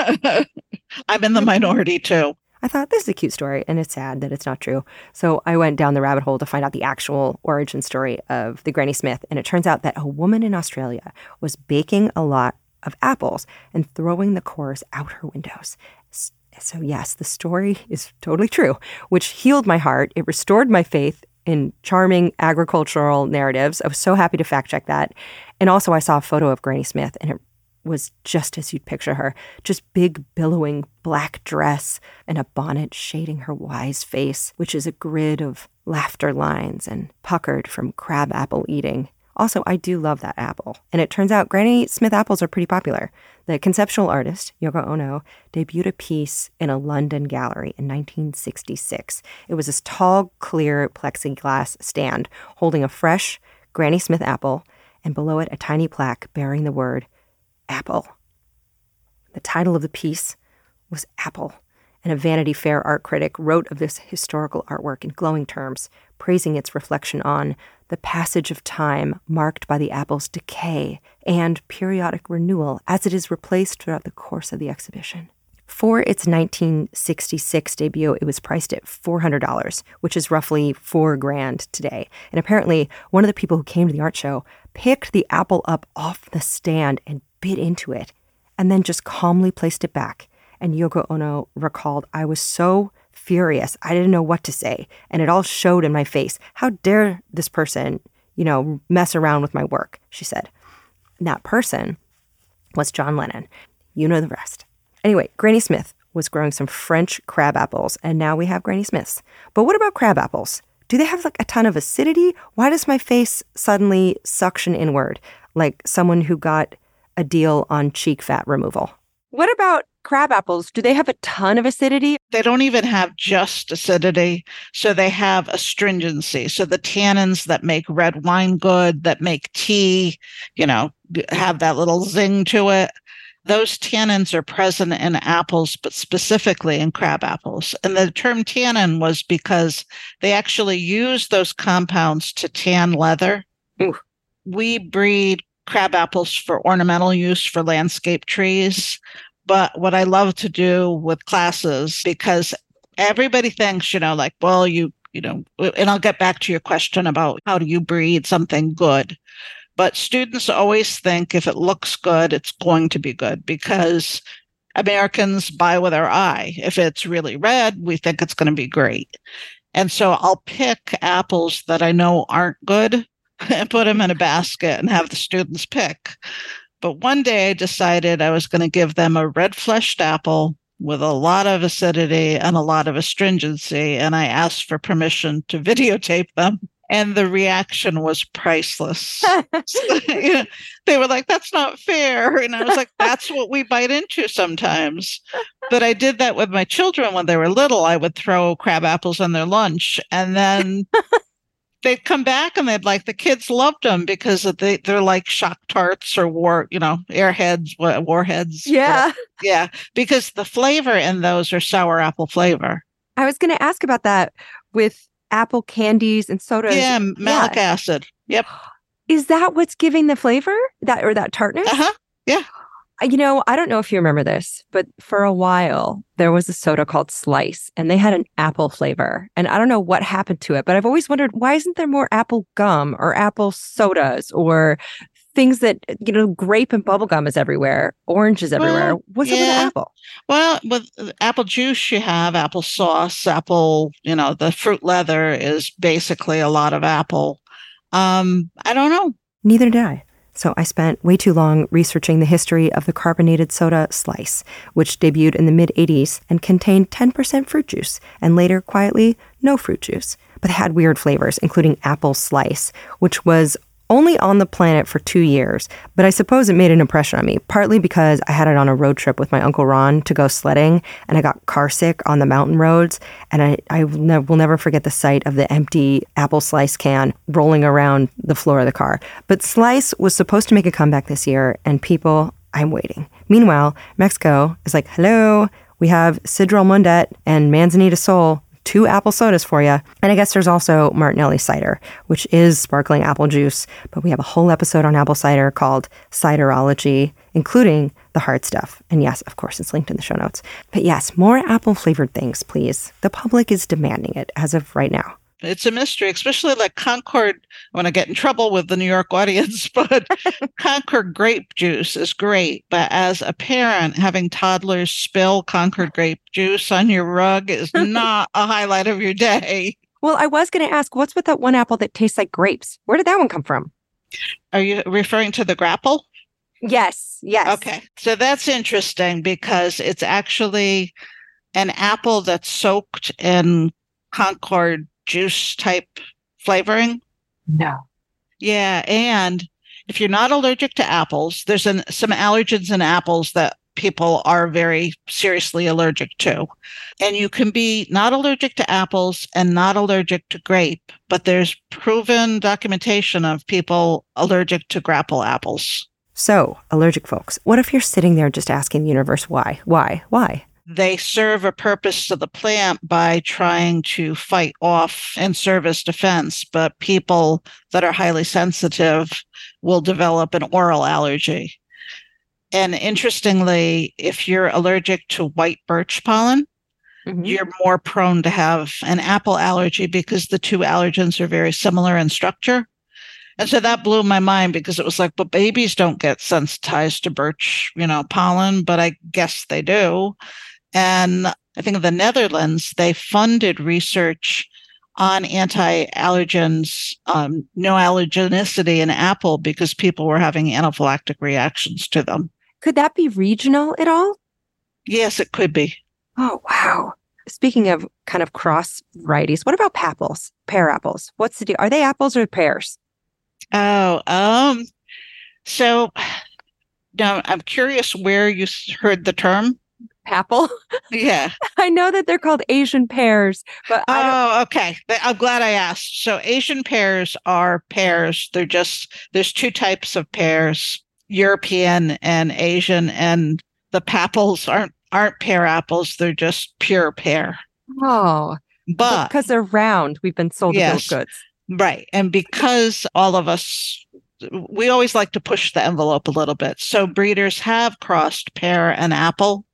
I'm in the minority too. I thought, this is a cute story, and it's sad that it's not true. So I went down the rabbit hole to find out the actual origin story of the Granny Smith, and it turns out that a woman in Australia was baking a lot of apples and throwing the cores out her windows. So yes, the story is totally true, which healed my heart. It restored my faith in charming agricultural narratives. I was so happy to fact check that. And also I saw a photo of Granny Smith, and it was just as you'd picture her. Just big, billowing black dress and a bonnet shading her wise face, which is a grid of laughter lines and puckered from crab apple eating. Also, I do love that apple. And it turns out Granny Smith apples are pretty popular. The conceptual artist, Yoko Ono, debuted a piece in a London gallery in nineteen sixty-six. It was this tall, clear plexiglass stand holding a fresh Granny Smith apple, and below it a tiny plaque bearing the word apple. The title of the piece was Apple, and a Vanity Fair art critic wrote of this historical artwork in glowing terms, praising its reflection on the passage of time marked by the apple's decay and periodic renewal as it is replaced throughout the course of the exhibition. For its nineteen sixty-six debut, it was priced at four hundred dollars, which is roughly four grand today. And apparently, one of the people who came to the art show picked the apple up off the stand and bit into it, and then just calmly placed it back. And Yoko Ono recalled, "I was so furious. I didn't know what to say. And it all showed in my face. How dare this person, you know, mess around with my work," she said. And that person was John Lennon. You know the rest. Anyway, Granny Smith was growing some French crab apples, and now we have Granny Smiths. But what about crab apples? Do they have like a ton of acidity? Why does my face suddenly suction inward, like someone who got a deal on cheek fat removal? What about crab apples? Do they have a ton of acidity? They don't even have just acidity. So they have astringency. So the tannins that make red wine good, that make tea, you know, have that little zing to it. Those tannins are present in apples, but specifically in crab apples. And the term tannin was because they actually use those compounds to tan leather. Ooh. We breed crab apples for ornamental use for landscape trees. But what I love to do with classes, because everybody thinks, you know, like, well, you, you know, and I'll get back to your question about how do you breed something good. But students always think if it looks good, it's going to be good because Americans buy with our eye. If it's really red, we think it's going to be great. And so I'll pick apples that I know aren't good and put them in a basket and have the students pick. But one day I decided I was going to give them a red-fleshed apple with a lot of acidity and a lot of astringency. And I asked for permission to videotape them. And the reaction was priceless. So, you know, they were like, "That's not fair." And I was like, that's what we bite into sometimes. But I did that with my children when they were little. I would throw crab apples on their lunch. And then they'd come back and they'd like, the kids loved them because they, they're like shock tarts or war, you know, airheads, warheads. Yeah. Yeah. Because the flavor in those are sour apple flavor. I was going to ask about that with apple candies and sodas. Yeah, malic yeah. acid. Yep. Is that what's giving the flavor? That or that tartness? Uh-huh. Yeah. You know, I don't know if you remember this, but for a while there was a soda called Slice and they had an apple flavor. And I don't know what happened to it, but I've always wondered, why isn't there more apple gum or apple sodas or things that, you know, grape and bubble gum is everywhere, orange is everywhere. Well, What's yeah. up with apple? Well, with apple juice, you have apple sauce, apple, you know, the fruit leather is basically a lot of apple. Um, I don't know. Neither did I. So I spent way too long researching the history of the carbonated soda Slice, which debuted in the mid-eighties and contained ten percent fruit juice, and later, quietly, no fruit juice. But it had weird flavors, including apple slice, which was only on the planet for two years, but I suppose it made an impression on me, partly because I had it on a road trip with my Uncle Ron to go sledding, and I got car sick on the mountain roads, and I, I will never, will never forget the sight of the empty apple slice can rolling around the floor of the car. But Slice was supposed to make a comeback this year, and people, I'm waiting. Meanwhile, Mexico is like, hello, we have Sidral Mundet and Manzanita Sol, two apple sodas for you. And I guess there's also Martinelli cider, which is sparkling apple juice. But we have a whole episode on apple cider called Ciderology, including the hard stuff. And yes, of course, it's linked in the show notes. But yes, more apple-flavored things, please. The public is demanding it as of right now. It's a mystery, especially like Concord. I want to get in trouble with the New York audience, but Concord grape juice is great. But as a parent, having toddlers spill Concord grape juice on your rug is not a highlight of your day. Well, I was going to ask, what's with that one apple that tastes like grapes? Where did that one come from? Are you referring to the grapple? Yes, yes. Okay. So that's interesting because it's actually an apple that's soaked in Concord juice type flavoring. No. Yeah. And if you're not allergic to apples, there's an, some allergens in apples that people are very seriously allergic to. And you can be not allergic to apples and not allergic to grape, but there's proven documentation of people allergic to grapple apples. So, allergic folks, what if you're sitting there just asking the universe why? Why? Why? They serve a purpose to the plant by trying to fight off and serve as defense, but people that are highly sensitive will develop an oral allergy. And interestingly, if you're allergic to white birch pollen, mm-hmm. you're more prone to have an apple allergy because the two allergens are very similar in structure. And so that blew my mind because it was like, but babies don't get sensitized to birch, you know, pollen, but I guess they do. And I think in the Netherlands, they funded research on anti-allergens, um, no allergenicity in apple because people were having anaphylactic reactions to them. Could that be regional at all? Yes, it could be. Oh, wow. Speaking of kind of cross varieties, what about papples, pear apples? What's the deal? Are they apples or pears? Oh, um, so now I'm curious where you heard the term. Papple? Yeah. I know that they're called Asian pears, but I Oh, okay. I'm glad I asked. So Asian pears are pears. They're just, there's two types of pears, European and Asian, and the papples aren't aren't pear apples. They're just pure pear. Oh, but because they're round, we've been sold yes, those goods. Right. And because all of us, we always like to push the envelope a little bit. So breeders have crossed pear and apple.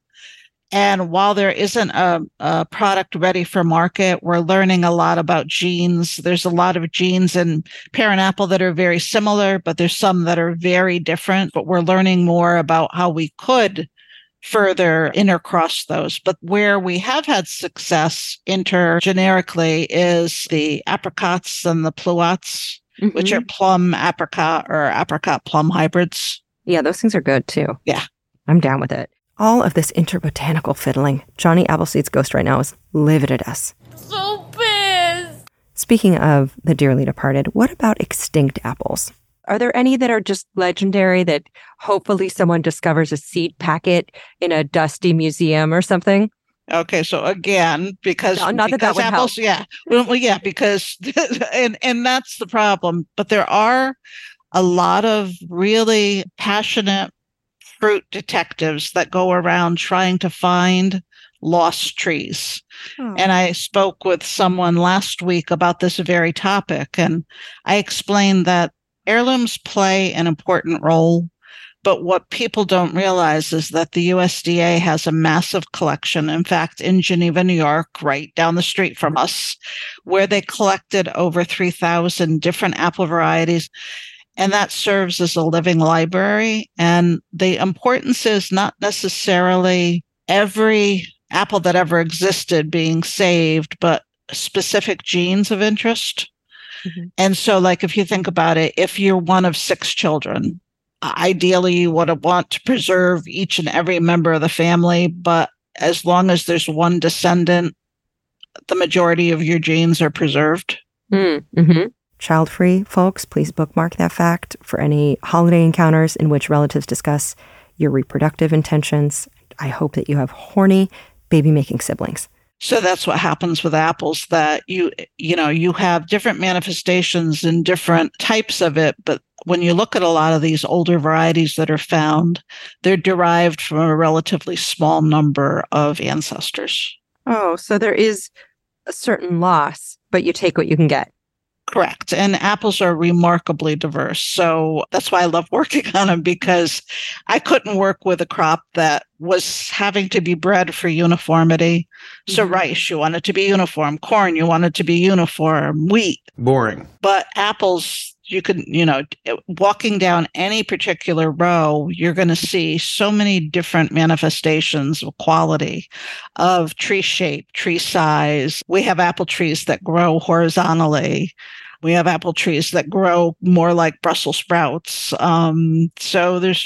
And while there isn't a, a product ready for market, we're learning a lot about genes. There's a lot of genes in pear and apple that are very similar, but there's some that are very different. But we're learning more about how we could further intercross those. But where we have had success intergenerically is the apricots and the pluots, mm-hmm. which are plum apricot or apricot plum hybrids. Yeah, those things are good too. Yeah. I'm down with it. All of this interbotanical fiddling, Johnny Appleseed's ghost right now is livid at us. So pissed! Speaking of the dearly departed, what about extinct apples? Are there any that are just legendary that hopefully someone discovers a seed packet in a dusty museum or something? Okay, so again, because, no, not because that that would apples, help. yeah, well, yeah, because and and that's the problem. But there are a lot of really passionate fruit detectives that go around trying to find lost trees. Oh. And I spoke with someone last week about this very topic, and I explained that heirlooms play an important role, but what people don't realize is that the U S D A has a massive collection, in fact, in Geneva, New York, right down the street from us, where they collected over three thousand different apple varieties. And that serves as a living library. And the importance is not necessarily every apple that ever existed being saved, but specific genes of interest. Mm-hmm. And so, like, if you think about it, if you're one of six children, ideally you would want to preserve each and every member of the family. But as long as there's one descendant, the majority of your genes are preserved. Mm-hmm. Child-free folks, please bookmark that fact for any holiday encounters in which relatives discuss your reproductive intentions. I hope that you have horny baby-making siblings. So that's what happens with apples, that you, you know, you have different manifestations and different types of it. But when you look at a lot of these older varieties that are found, they're derived from a relatively small number of ancestors. Oh, so there is a certain loss, but you take what you can get. Correct. And apples are remarkably diverse. So that's why I love working on them, because I couldn't work with a crop that was having to be bred for uniformity. Mm-hmm. So rice, you want it to be uniform. Corn, you want it to be uniform. Wheat. Boring. But apples, you can, you know, walking down any particular row, you're going to see so many different manifestations of quality, of tree shape, tree size. We have apple trees that grow horizontally. We have apple trees that grow more like Brussels sprouts. Um, so there's just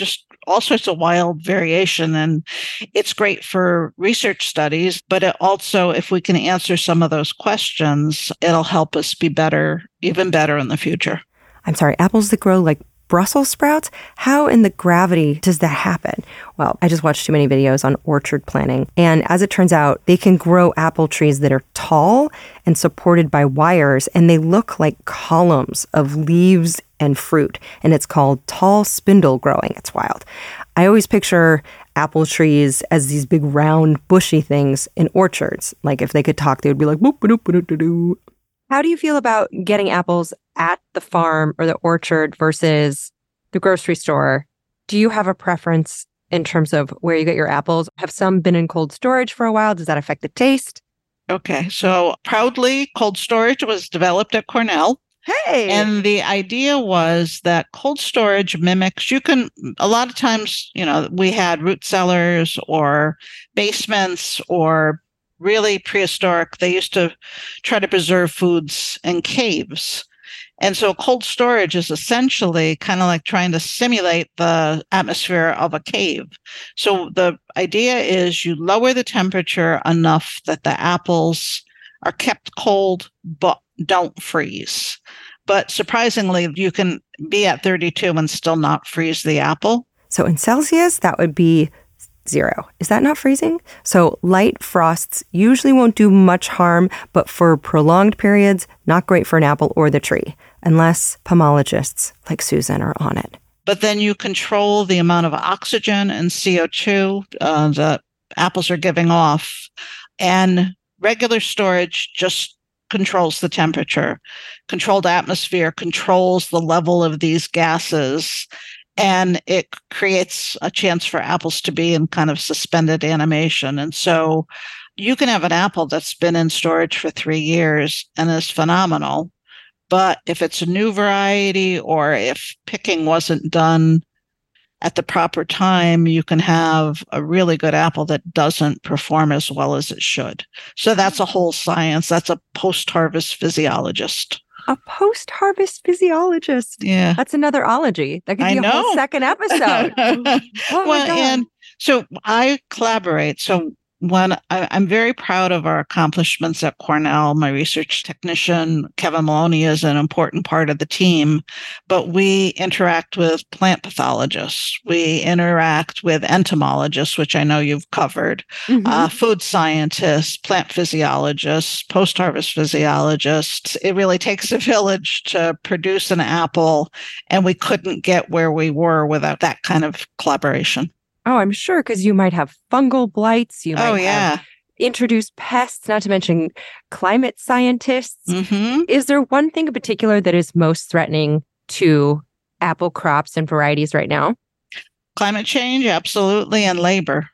all sorts of wild variation. And it's great for research studies, but it also, if we can answer some of those questions, it'll help us be better, even better in the future. I'm sorry, apples that grow like Brussels sprouts? How in the gravity does that happen? Well, I just watched too many videos on orchard planting. And as it turns out, they can grow apple trees that are tall and supported by wires, and they look like columns of leaves and fruit. And it's called tall spindle growing. It's wild. I always picture apple trees as these big round bushy things in orchards. Like if they could talk, they would be like, boop, boop, boop, boop, boop. How do you feel about getting apples at the farm or the orchard versus the grocery store? Do you have a preference in terms of where you get your apples? Have some been in cold storage for a while? Does that affect the taste? Okay, so proudly, cold storage was developed at Cornell. Hey! And the idea was that cold storage mimics, you can, a lot of times, you know, we had root cellars or basements or really prehistoric. They used to try to preserve foods in caves. And so cold storage is essentially kind of like trying to simulate the atmosphere of a cave. So the idea is you lower the temperature enough that the apples are kept cold but don't freeze. But surprisingly, you can be at thirty-two and still not freeze the apple. So in Celsius, that would be zero. Is that not freezing? So light frosts usually won't do much harm, but for prolonged periods, not great for an apple or the tree, unless pomologists like Susan are on it. But then you control the amount of oxygen and C O two uh, that apples are giving off. And regular storage just controls the temperature. Controlled atmosphere controls the level of these gases. And it creates a chance for apples to be in kind of suspended animation. And so you can have an apple that's been in storage for three years and is phenomenal. But if it's a new variety or if picking wasn't done at the proper time, you can have a really good apple that doesn't perform as well as it should. So that's a whole science. That's a post-harvest physiologist. A post-harvest physiologist. Yeah. That's another ology. That could be I a know. whole second episode. Oh well, and so I collaborate. So when I, I'm very proud of our accomplishments at Cornell. My research technician, Kevin Maloney, is an important part of the team, but we interact with plant pathologists. We interact with entomologists, which I know you've covered, mm-hmm. uh, food scientists, plant physiologists, post-harvest physiologists. It really takes a village to produce an apple, and we couldn't get where we were without that kind of collaboration. Oh, I'm sure, because you might have fungal blights. You might oh, yeah. have introduced pests, not to mention climate scientists. Mm-hmm. Is there one thing in particular that is most threatening to apple crops and varieties right now? Climate change, absolutely, and labor.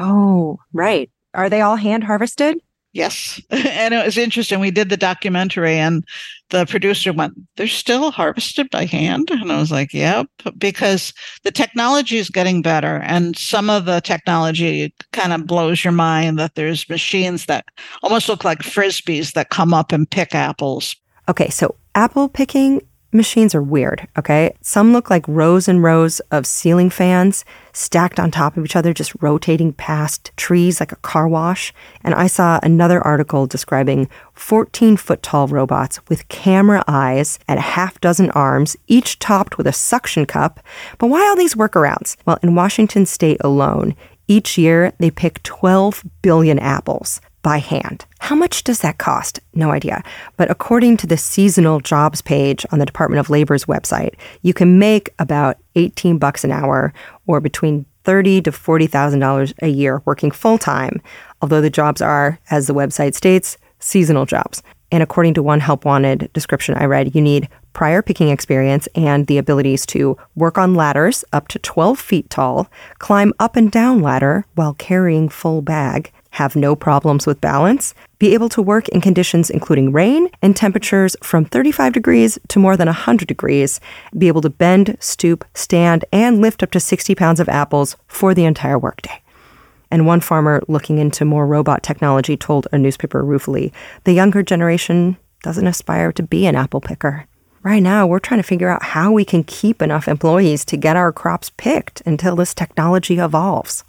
Oh, right. Are they all hand harvested? Yes. And it was interesting. We did the documentary and the producer went, they're still harvested by hand? And I was like, yep, because the technology is getting better. And some of the technology kind of blows your mind that there's machines that almost look like Frisbees that come up and pick apples. Okay, so apple picking machines are weird, okay? Some look like rows and rows of ceiling fans stacked on top of each other, just rotating past trees like a car wash. And I saw another article describing fourteen-foot-tall robots with camera eyes and a half dozen arms, each topped with a suction cup. But why all these workarounds? Well, in Washington state alone, each year they pick twelve billion apples by hand. How much does that cost? No idea. But according to the seasonal jobs page on the Department of Labor's website, you can make about eighteen bucks an hour or between thirty thousand to forty thousand dollars a year working full-time, although the jobs are, as the website states, seasonal jobs. And according to one Help Wanted description I read, you need prior picking experience and the abilities to work on ladders up to twelve feet tall, climb up and down ladder while carrying full bag, have no problems with balance, be able to work in conditions including rain and temperatures from thirty-five degrees to more than one hundred degrees, be able to bend, stoop, stand, and lift up to sixty pounds of apples for the entire workday. And one farmer looking into more robot technology told a newspaper ruefully, the younger generation doesn't aspire to be an apple picker. Right now, we're trying to figure out how we can keep enough employees to get our crops picked until this technology evolves.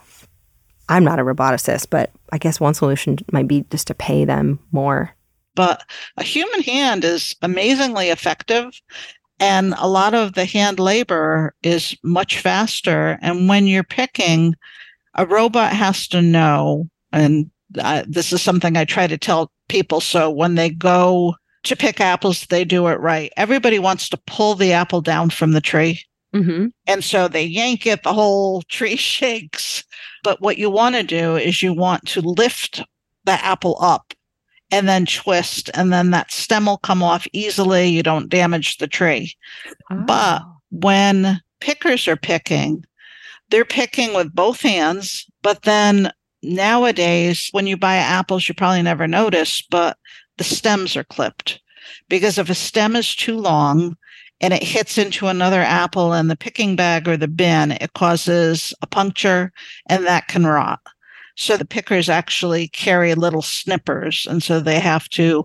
I'm not a roboticist, but I guess one solution might be just to pay them more. But a human hand is amazingly effective, and a lot of the hand labor is much faster. And when you're picking, a robot has to know, and uh, this is something I try to tell people, so when they go to pick apples, they do it right. Everybody wants to pull the apple down from the tree. Mm-hmm. And so they yank it, the whole tree shakes. But what you want to do is you want to lift the apple up and then twist, and then that stem will come off easily. You don't damage the tree. Oh. But when pickers are picking, they're picking with both hands. But then nowadays, when you buy apples, you probably never notice, but the stems are clipped. Because if a stem is too long and it hits into another apple in the picking bag or the bin, it causes a puncture, and that can rot. So the pickers actually carry little snippers, and so they have to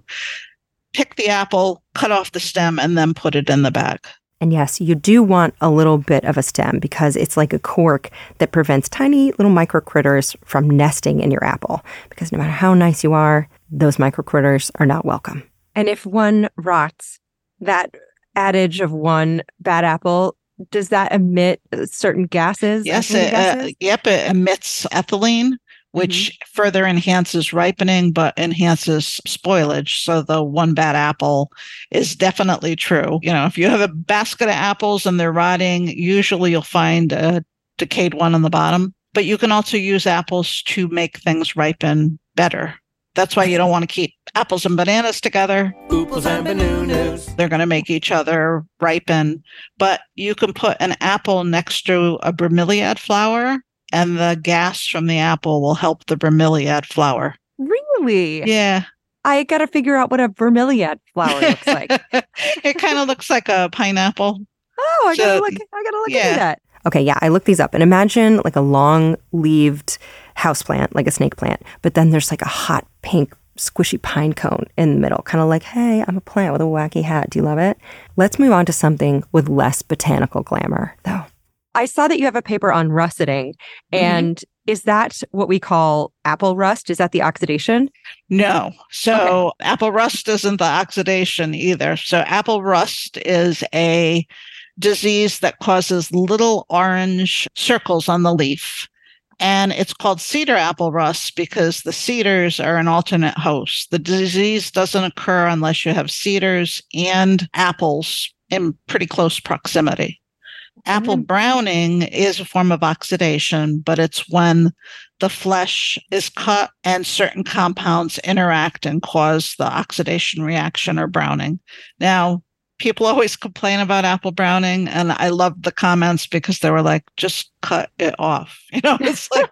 pick the apple, cut off the stem, and then put it in the bag. And yes, you do want a little bit of a stem because it's like a cork that prevents tiny little micro critters from nesting in your apple. Because no matter how nice you are, those micro critters are not welcome. And if one rots, that adage of one bad apple, does that emit certain gases? Yes, it, uh, yep, it emits ethylene, which mm-hmm. further enhances ripening, but enhances spoilage. So the one bad apple is definitely true. You know, if you have a basket of apples and they're rotting, usually you'll find a decayed one on the bottom. But you can also use apples to make things ripen better. That's why you don't want to keep apples and bananas together. Ooples and bananas. They're going to make each other ripen. But you can put an apple next to a bromeliad flower, and the gas from the apple will help the bromeliad flower. Really? Yeah. I got to figure out what a bromeliad flower looks like. It kind of looks like a pineapple. Oh, I So, gotta look. I gotta look yeah. into that. Okay, yeah, I looked these up, and imagine like a long-leaved houseplant, like a snake plant, but then there's like a hot pink squishy pine cone in the middle, kind of like, hey, I'm a plant with a wacky hat. Do you love it? Let's move on to something with less botanical glamour, though. I saw that you have a paper on russeting, and mm-hmm. is that what we call apple rust? Is that the oxidation? No. So Okay. apple rust isn't the oxidation either. So apple rust is a disease that causes little orange circles on the leaf. And it's called cedar apple rust because the cedars are an alternate host. The disease doesn't occur unless you have cedars and apples in pretty close proximity. Apple browning is a form of oxidation, but it's when the flesh is cut and certain compounds interact and cause the oxidation reaction or browning. Now, people always complain about apple browning, and I loved the comments because they were like, just cut it off. You know, it's like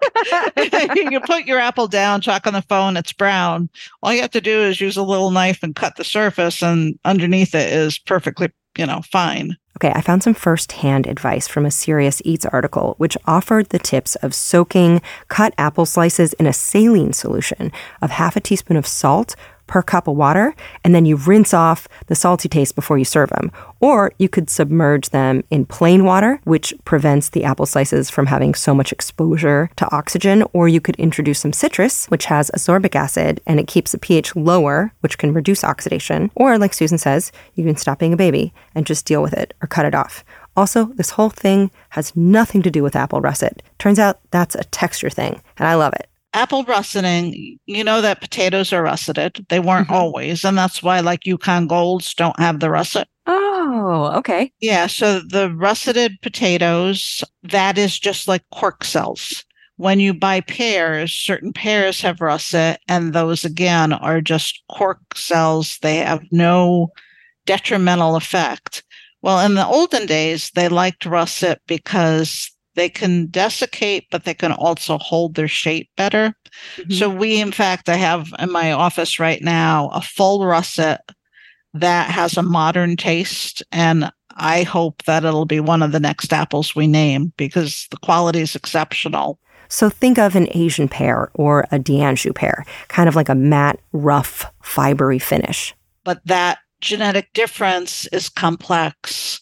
you put your apple down, talk on the phone, it's brown. All you have to do is use a little knife and cut the surface, and underneath it is perfectly, you know, fine. Okay, I found some first-hand advice from a Serious Eats article, which offered the tips of soaking cut apple slices in a saline solution of half a teaspoon of salt per cup of water, and then you rinse off the salty taste before you serve them. Or you could submerge them in plain water, which prevents the apple slices from having so much exposure to oxygen. Or you could introduce some citrus, which has ascorbic acid, and it keeps the pH lower, which can reduce oxidation. Or, like Susan says, you can stop being a baby and just deal with it or cut it off. Also, this whole thing has nothing to do with apple russet. Turns out that's a texture thing, and I love it. Apple russeting, you know that potatoes are russeted. They weren't mm-hmm. always, and that's why like Yukon Golds don't have the russet. Oh, okay. Yeah, so the russeted potatoes, that is just like cork cells. When you buy pears, certain pears have russet, and those again are just cork cells. They have no detrimental effect. Well, in the olden days, they liked russet because they can desiccate, but they can also hold their shape better. Mm-hmm. So we, in fact, I have in my office right now a full russet that has a modern taste. And I hope that it'll be one of the next apples we name because the quality is exceptional. So think of an Asian pear or a D'Anjou pear, kind of like a matte, rough, fibery finish. But that genetic difference is complex.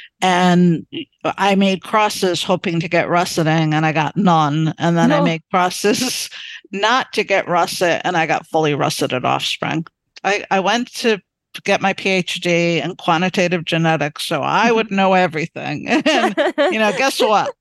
And I made crosses hoping to get russeting, and I got none. And then no. I made crosses not to get russet, and I got fully russeted offspring. I, I went to get my PhD in quantitative genetics, so I would know everything. And, you know, guess what?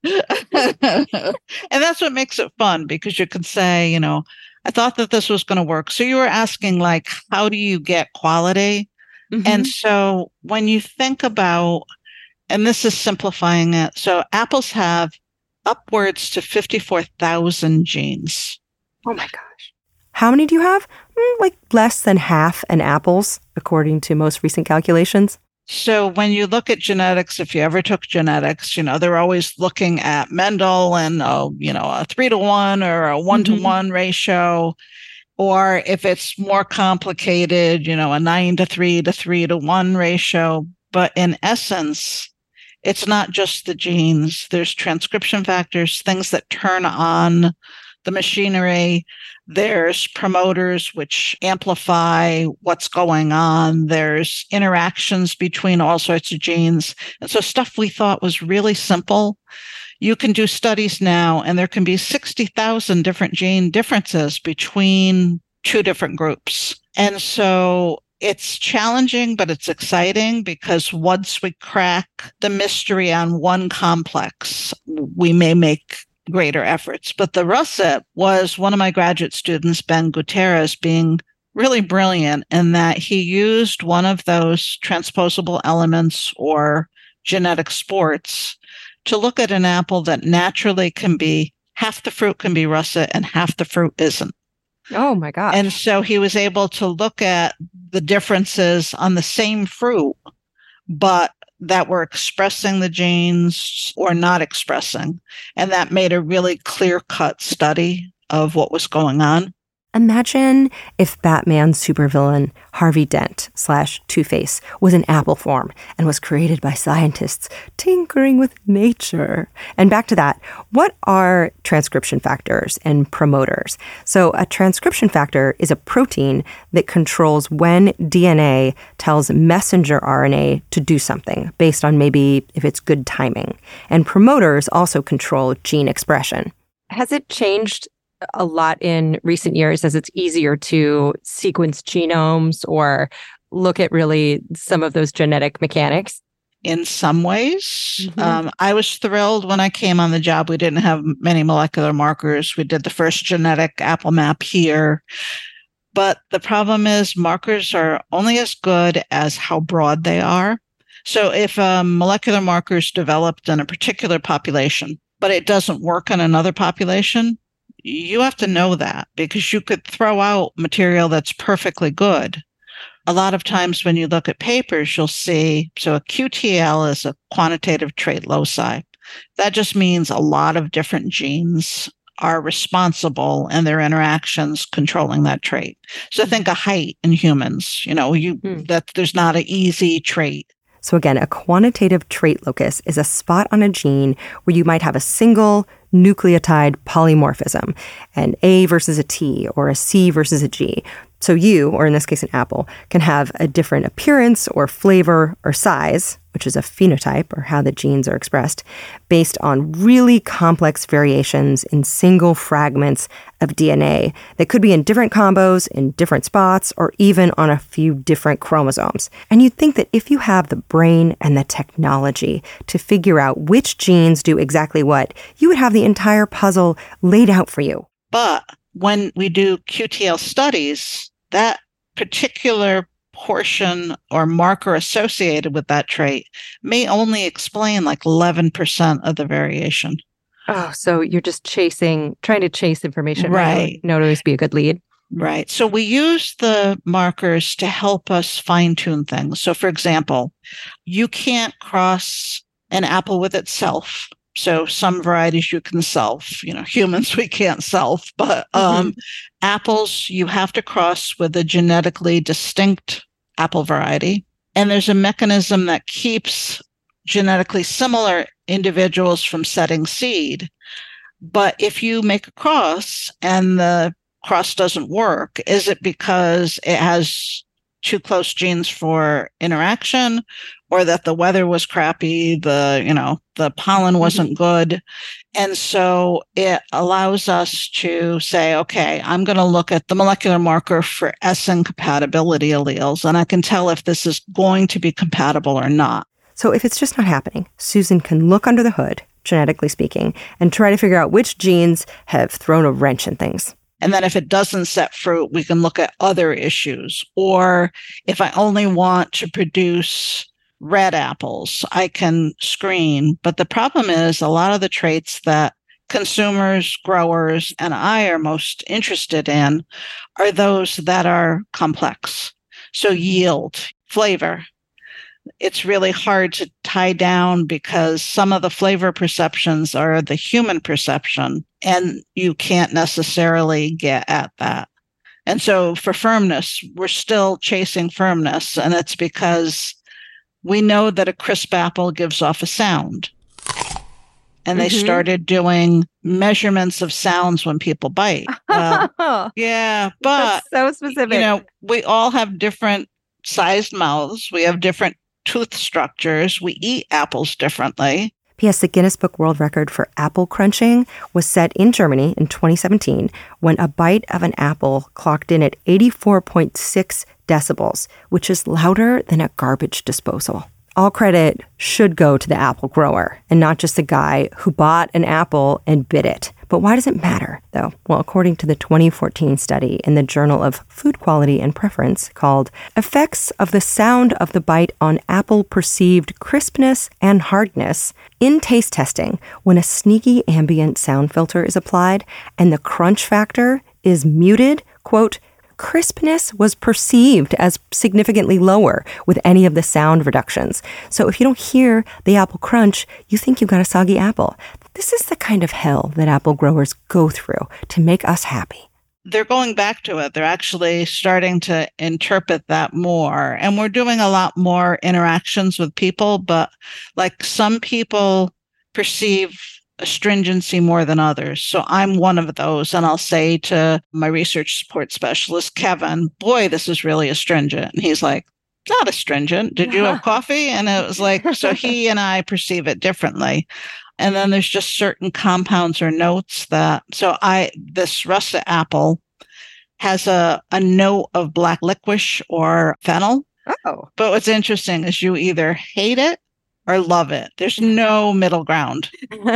And that's what makes it fun, because you can say, you know, I thought that this was going to work. So you were asking, like, how do you get quality? Mm-hmm. And so when you think about, and this is simplifying it, so apples have upwards to fifty-four thousand genes. Oh my gosh. How many do you have? Mm, like less than half an apples, according to most recent calculations. So when you look at genetics, if you ever took genetics, you know, they're always looking at Mendel and, oh, you know, a three to one or a one mm-hmm. to one ratio. Or if it's more complicated, you know, a nine to three to three to one ratio. But in essence, it's not just the genes. There's transcription factors, things that turn on the machinery. There's promoters which amplify what's going on. There's interactions between all sorts of genes. And so stuff we thought was really simple, you can do studies now, and there can be sixty thousand different gene differences between two different groups. And so it's challenging, but it's exciting, because once we crack the mystery on one complex, we may make greater efforts. But the russet was one of my graduate students, Ben Gutierrez, being really brilliant in that he used one of those transposable elements or genetic sports to look at an apple that naturally can be, half the fruit can be russet and half the fruit isn't. Oh my gosh. And so he was able to look at the differences on the same fruit, but that were expressing the genes or not expressing. And that made a really clear-cut study of what was going on. Imagine if Batman's supervillain Harvey Dent slash Two-Face was in apple form and was created by scientists tinkering with nature. And back to that, what are transcription factors and promoters? So a transcription factor is a protein that controls when D N A tells messenger R N A to do something based on maybe if it's good timing. And promoters also control gene expression. Has it changed a lot in recent years as it's easier to sequence genomes or look at really some of those genetic mechanics? In some ways. Mm-hmm. Um, I was thrilled when I came on the job. We didn't have many molecular markers. We did the first genetic apple map here. But the problem is markers are only as good as how broad they are. So if a molecular marker is developed in a particular population, but it doesn't work in another population, you have to know that, because you could throw out material that's perfectly good. A lot of times when you look at papers, you'll see, so a Q T L is a quantitative trait loci. That just means a lot of different genes are responsible and their interactions controlling that trait. So think of height in humans, you know, you hmm. that there's not an easy trait. So again, a quantitative trait locus is a spot on a gene where you might have a single nucleotide polymorphism, an A versus a T or a C versus a G. So you, or in this case an apple, can have a different appearance or flavor or size, which is a phenotype or how the genes are expressed, based on really complex variations in single fragments of D N A that could be in different combos, in different spots, or even on a few different chromosomes. And you'd think that if you have the brain and the technology to figure out which genes do exactly what, you would have the entire puzzle laid out for you. But when we do Q T L studies, that particular portion or marker associated with that trait may only explain like eleven percent of the variation. Oh, so you're just chasing, trying to chase information. Right. Not always be a good lead. Right. So we use the markers to help us fine tune things. So for example, you can't cross an apple with itself. So some varieties you can self, you know, humans we can't self, but um, mm-hmm. apples you have to cross with a genetically distinct apple variety. And there's a mechanism that keeps genetically similar individuals from setting seed. But if you make a cross and the cross doesn't work, is it because it has too close genes for interaction, or that the weather was crappy, the, you know, the pollen wasn't mm-hmm. good. And so it allows us to say, okay, I'm going to look at the molecular marker for S incompatibility alleles, and I can tell if this is going to be compatible or not. So if it's just not happening, Susan can look under the hood, genetically speaking, and try to figure out which genes have thrown a wrench in things. And then if it doesn't set fruit, we can look at other issues. Or if I only want to produce red apples, I can screen. But the problem is a lot of the traits that consumers, growers, and I are most interested in are those that are complex. So yield, flavor. It's really hard to tie down because some of the flavor perceptions are the human perception, and you can't necessarily get at that. And so for firmness, we're still chasing firmness, and it's because we know that a crisp apple gives off a sound. And they mm-hmm. started doing measurements of sounds when people bite. Well, yeah, but That's so specific. You know, we all have different sized mouths. We have different tooth structures. We eat apples differently. P S. The Guinness Book World Record for apple crunching was set in Germany in twenty seventeen when a bite of an apple clocked in at eighty-four point six decibels, which is louder than a garbage disposal. All credit should go to the apple grower and not just the guy who bought an apple and bit it. But why does it matter, though? Well, according to the twenty fourteen study in the Journal of Food Quality and Preference called Effects of the Sound of the Bite on Apple Perceived Crispness and Hardness, in taste testing, when a sneaky ambient sound filter is applied and the crunch factor is muted, quote, crispness was perceived as significantly lower with any of the sound reductions. So if you don't hear the apple crunch, you think you've got a soggy apple. This is the kind of hell that apple growers go through to make us happy. They're going back to it. They're actually starting to interpret that more. And we're doing a lot more interactions with people, but like some people perceive astringency more than others. So I'm one of those. And I'll say to my research support specialist, Kevin, boy, this is really astringent. And he's like, not astringent. Did you have coffee? And it was like, so he and I perceive it differently. And then there's just certain compounds or notes that, so I, this russet apple has a, a note of black licorice or fennel. Oh. But what's interesting is you either hate it or love it. There's no middle ground.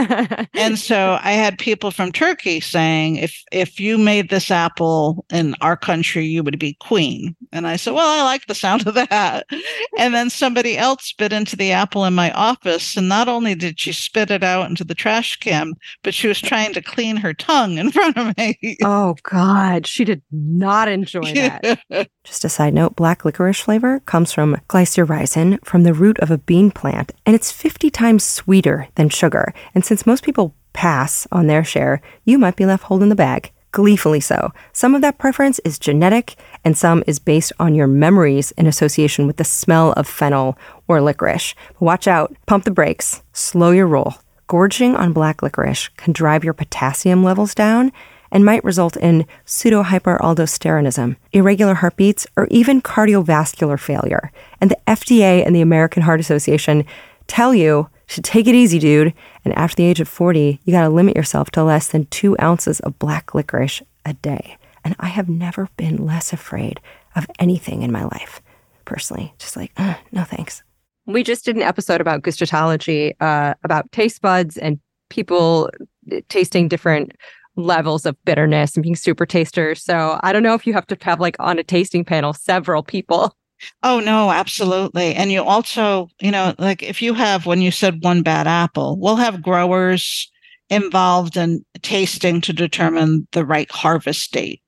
And so I had people from Turkey saying, if if you made this apple in our country, you would be queen. And I said, well, I like the sound of that. And then somebody else bit into the apple in my office. And not only did she spit it out into the trash can, but she was trying to clean her tongue in front of me. Oh, God. She did not enjoy that. Just a side note, black licorice flavor comes from glycyrrhizin from the root of a bean plant, and it's fifty times sweeter than sugar. And since most people pass on their share, you might be left holding the bag. Gleefully so. Some of that preference is genetic, and some is based on your memories in association with the smell of fennel or licorice. But watch out. Pump the brakes. Slow your roll. Gorging on black licorice can drive your potassium levels down and might result in pseudohyperaldosteronism, irregular heartbeats, or even cardiovascular failure. And the F D A and the American Heart Association tell you to take it easy, dude. And after the age of forty, you got to limit yourself to less than two ounces of black licorice a day. And I have never been less afraid of anything in my life, personally. Just like, uh, no thanks. We just did an episode about gustotology, uh, about taste buds and people tasting different levels of bitterness and being super tasters. So I don't know if you have to have like on a tasting panel several people. Oh, no, absolutely. And you also, you know, like if you have, when you said one bad apple, we'll have growers involved in tasting to determine the right harvest date.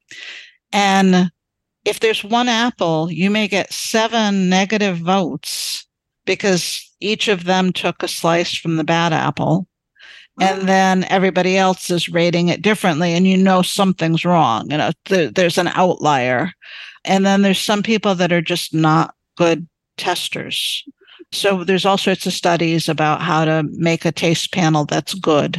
And if there's one apple, you may get seven negative votes because each of them took a slice from the bad apple. And then everybody else is rating it differently, and you know something's wrong. You know, th- there's an outlier. And then there's some people that are just not good testers. So there's all sorts of studies about how to make a taste panel that's good.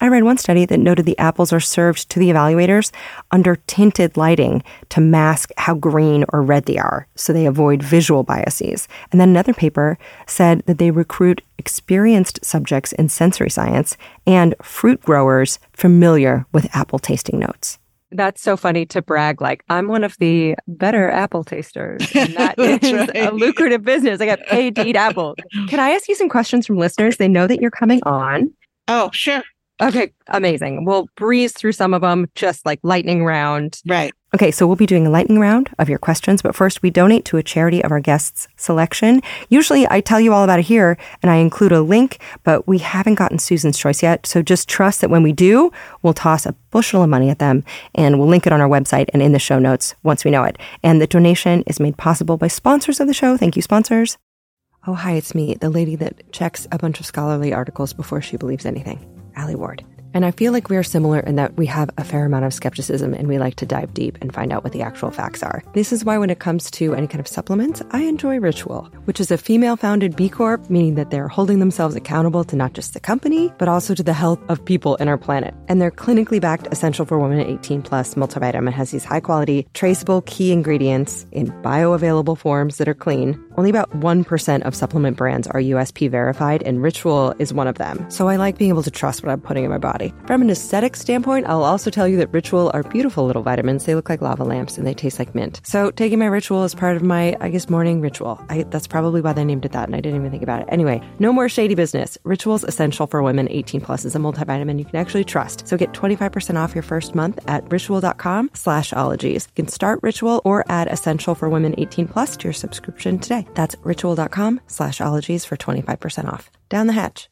I read one study that noted the apples are served to the evaluators under tinted lighting to mask how green or red they are, so they avoid visual biases. And then another paper said that they recruit experienced subjects in sensory science and fruit growers familiar with apple tasting notes. That's so funny to brag, like, I'm one of the better apple tasters. And that is right. a lucrative business. I got paid to eat apples. Can I ask you some questions from listeners? They know that you're coming on. Oh, sure. Okay, amazing. We'll breeze through some of them, just like lightning round. Right. Okay, so we'll be doing a lightning round of your questions, but first we donate to a charity of our guests' selection. Usually I tell you all about it here and I include a link, but we haven't gotten Susan's choice yet. So just trust that when we do, we'll toss a bushel of money at them and we'll link it on our website and in the show notes once we know it. And the donation is made possible by sponsors of the show. Thank you, sponsors. Oh, hi, it's me, the lady that checks a bunch of scholarly articles before she believes anything. Allie Ward. And I feel like we are similar in that we have a fair amount of skepticism and we like to dive deep and find out what the actual facts are. This is why when it comes to any kind of supplements, I enjoy Ritual, which is a female-founded B Corp, meaning that they're holding themselves accountable to not just the company, but also to the health of people in our planet. And their clinically backed Essential for Women eighteen plus multivitamin has these high-quality, traceable key ingredients in bioavailable forms that are clean. Only about one percent of supplement brands are U S P verified, and Ritual is one of them. So I like being able to trust what I'm putting in my body. From an aesthetic standpoint, I'll also tell you that Ritual are beautiful little vitamins. They look like lava lamps and they taste like mint. So taking my Ritual is part of my, I guess, morning ritual. I, that's probably why they named it that, and I didn't even think about it. Anyway, no more shady business. Ritual's Essential for Women eighteen plus is a multivitamin you can actually trust. So get twenty-five percent off your first month at ritual.com slash ologies. You can start Ritual or add Essential for Women eighteen plus to your subscription today. That's ritual.com slash ologies for twenty-five percent off. Down the hatch.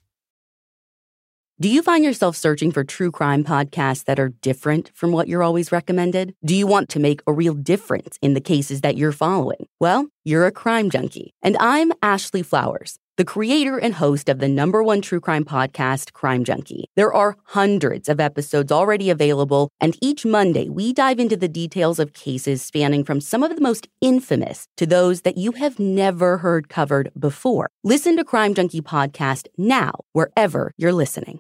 Do you find yourself searching for true crime podcasts that are different from what you're always recommended? Do you want to make a real difference in the cases that you're following? Well, you're a crime junkie. And I'm Ashley Flowers, the creator and host of the number one true crime podcast, Crime Junkie. There are hundreds of episodes already available, and each Monday we dive into the details of cases spanning from some of the most infamous to those that you have never heard covered before. Listen to Crime Junkie Podcast now, wherever you're listening.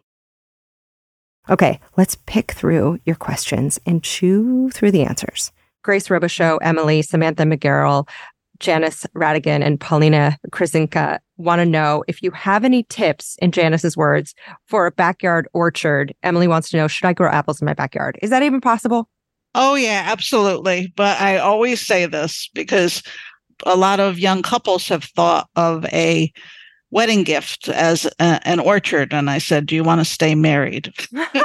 Okay, let's pick through your questions and chew through the answers. Grace Robichaux, Emily, Samantha McGarrell, Janice Radigan, and Paulina Krasinka want to know if you have any tips, in Janice's words, for a backyard orchard. Emily wants to know, should I grow apples in my backyard? Is that even possible? Oh, yeah, absolutely. But I always say this because a lot of young couples have thought of a wedding gift as a, an orchard. And I said, do you want to stay married?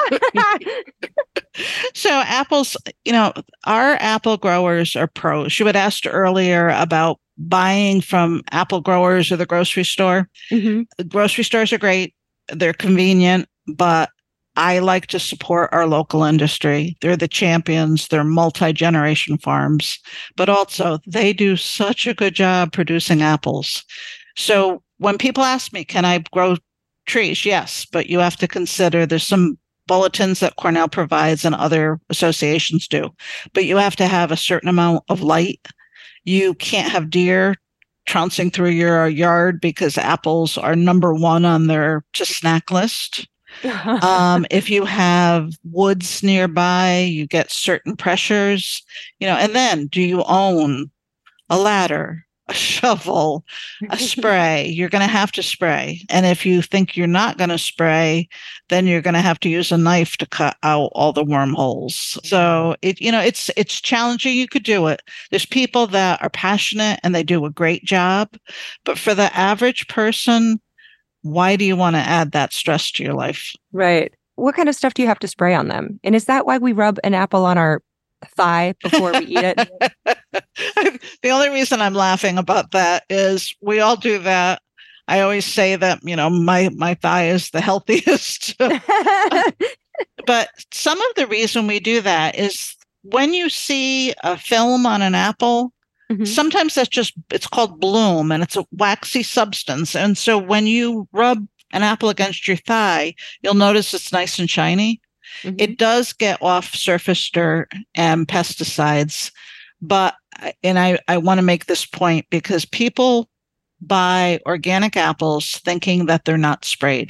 So apples, you know, our apple growers are pros. You had asked earlier about buying from apple growers or the grocery store. Mm-hmm. The grocery stores are great. They're convenient, but I like to support our local industry. They're the champions. They're multi-generation farms, but also they do such a good job producing apples. So when people ask me, can I grow trees? Yes, but you have to consider there's some bulletins that Cornell provides and other associations do, but you have to have a certain amount of light. You can't have deer trouncing through your yard because apples are number one on their to snack list. um, if you have woods nearby, you get certain pressures, you know, and then do you own a ladder, a shovel, a spray? You're going to have to spray. And if you think you're not going to spray, then you're going to have to use a knife to cut out all the wormholes. So it, you know, it's, it's challenging. You could do it. There's people that are passionate and they do a great job, but for the average person, why do you want to add that stress to your life? Right. What kind of stuff do you have to spray on them? And is that why we rub an apple on our thigh before we eat it? The only reason I'm laughing about that is we all do that. I always say that, you know, my, my thigh is the healthiest. But some of the reason we do that is when you see a film on an apple, mm-hmm. sometimes that's just, it's called bloom and it's a waxy substance. And so when you rub an apple against your thigh, you'll notice it's nice and shiny. Mm-hmm. It does get off surface dirt and pesticides, but, and I, I want to make this point because people buy organic apples thinking that they're not sprayed.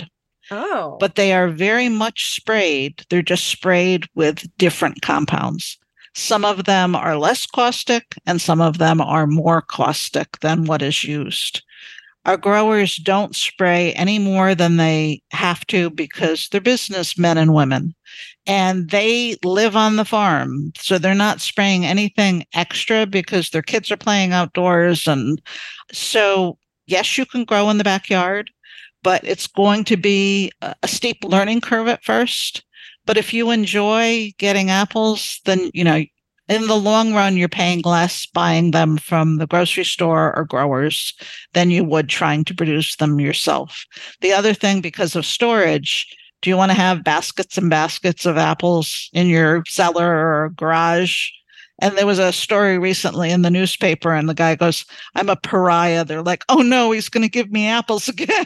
Oh. But they are very much sprayed. They're just sprayed with different compounds. Some of them are less caustic and some of them are more caustic than what is used. Our growers don't spray any more than they have to because they're businessmen and women and they live on the farm. So they're not spraying anything extra because their kids are playing outdoors. And so, yes, you can grow in the backyard, but it's going to be a steep learning curve at first. But if you enjoy getting apples, then, you know, in the long run, you're paying less buying them from the grocery store or growers than you would trying to produce them yourself. The other thing, because of storage, do you want to have baskets and baskets of apples in your cellar or garage? And there was a story recently in the newspaper, and the guy goes, I'm a pariah. They're like, oh, no, he's going to give me apples again.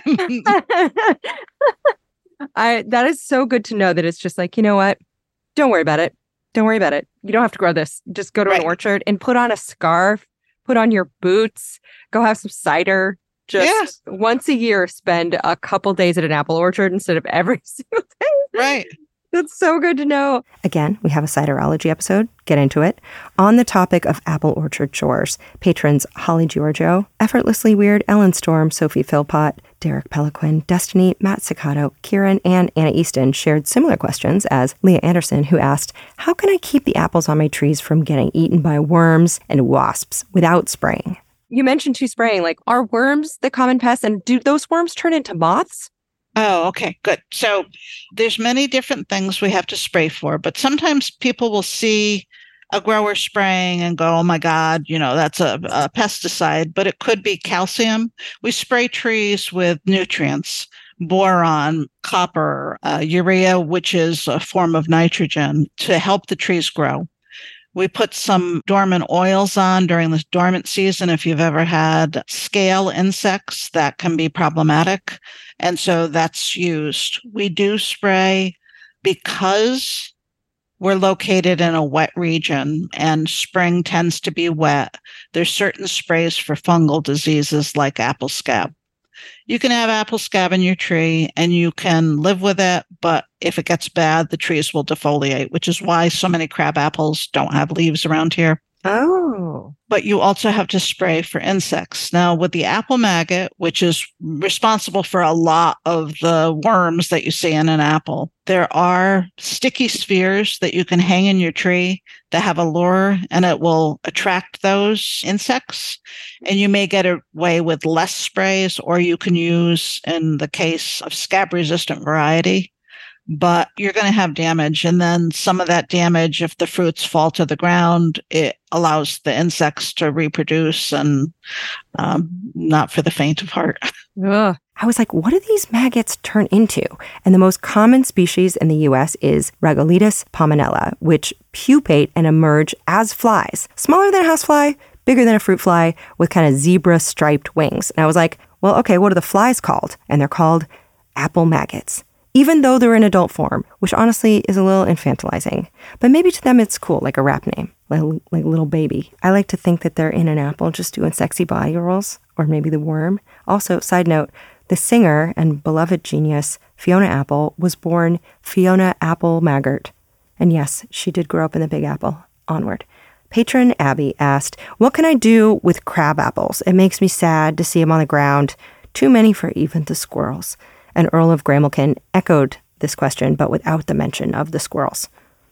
I that is so good to know that it's just like, you know what? Don't worry about it. Don't worry about it. You don't have to grow this. Just go to right. an orchard and put on a scarf, put on your boots, go have some cider. Just yeah. once a year, spend a couple days at an apple orchard instead of every single day. Right. That's so good to know. Again, we have a ciderology episode. Get into it. On the topic of apple orchard chores, patrons Holly Giorgio, Effortlessly Weird, Ellen Storm, Sophie Philpott, Derek Peliquin, Destiny, Matt Ciccato, Kieran, and Anna Easton shared similar questions as Leah Anderson, who asked, how can I keep the apples on my trees from getting eaten by worms and wasps without spraying? You mentioned too spraying. Like, are worms the common pest? And do those worms turn into moths? Oh, okay, good. So there's many different things we have to spray for, but sometimes people will see a grower spraying and go, oh my God, you know, that's a, a pesticide, but it could be calcium. We spray trees with nutrients, boron, copper, uh, urea, which is a form of nitrogen to help the trees grow. We put some dormant oils on during the dormant season. If you've ever had scale insects, that can be problematic. And so that's used. We do spray because we're located in a wet region and spring tends to be wet. There's certain sprays for fungal diseases like apple scab. You can have apple scab in your tree and you can live with it, but if it gets bad, the trees will defoliate, which is why so many crab apples don't have leaves around here. Oh. But you also have to spray for insects. Now, with the apple maggot, which is responsible for a lot of the worms that you see in an apple, there are sticky spheres that you can hang in your tree that have a lure, and it will attract those insects. And you may get away with less sprays, or you can use, in the case of scab-resistant variety, but you're going to have damage. And then some of that damage, if the fruits fall to the ground, it allows the insects to reproduce, and um, not for the faint of heart. Ugh. I was like, what do these maggots turn into? And the most common species in the U S is Rhagoletis pomonella, which pupate and emerge as flies, smaller than a housefly, bigger than a fruit fly, with kind of zebra-striped wings. And I was like, well, okay, what are the flies called? And they're called apple maggots, even though they're in adult form, which honestly is a little infantilizing. But maybe to them it's cool, like a rap name, like, like little baby. I like to think that they're in an apple just doing sexy body rolls, or maybe the worm. Also, side note, the singer and beloved genius Fiona Apple was born Fiona Apple Maggart. And yes, she did grow up in the Big Apple. Onward. Patron Abby asked, what can I do with crab apples? It makes me sad to see them on the ground. Too many for even the squirrels. And Earl of Gramilkin echoed this question, but without the mention of the squirrels.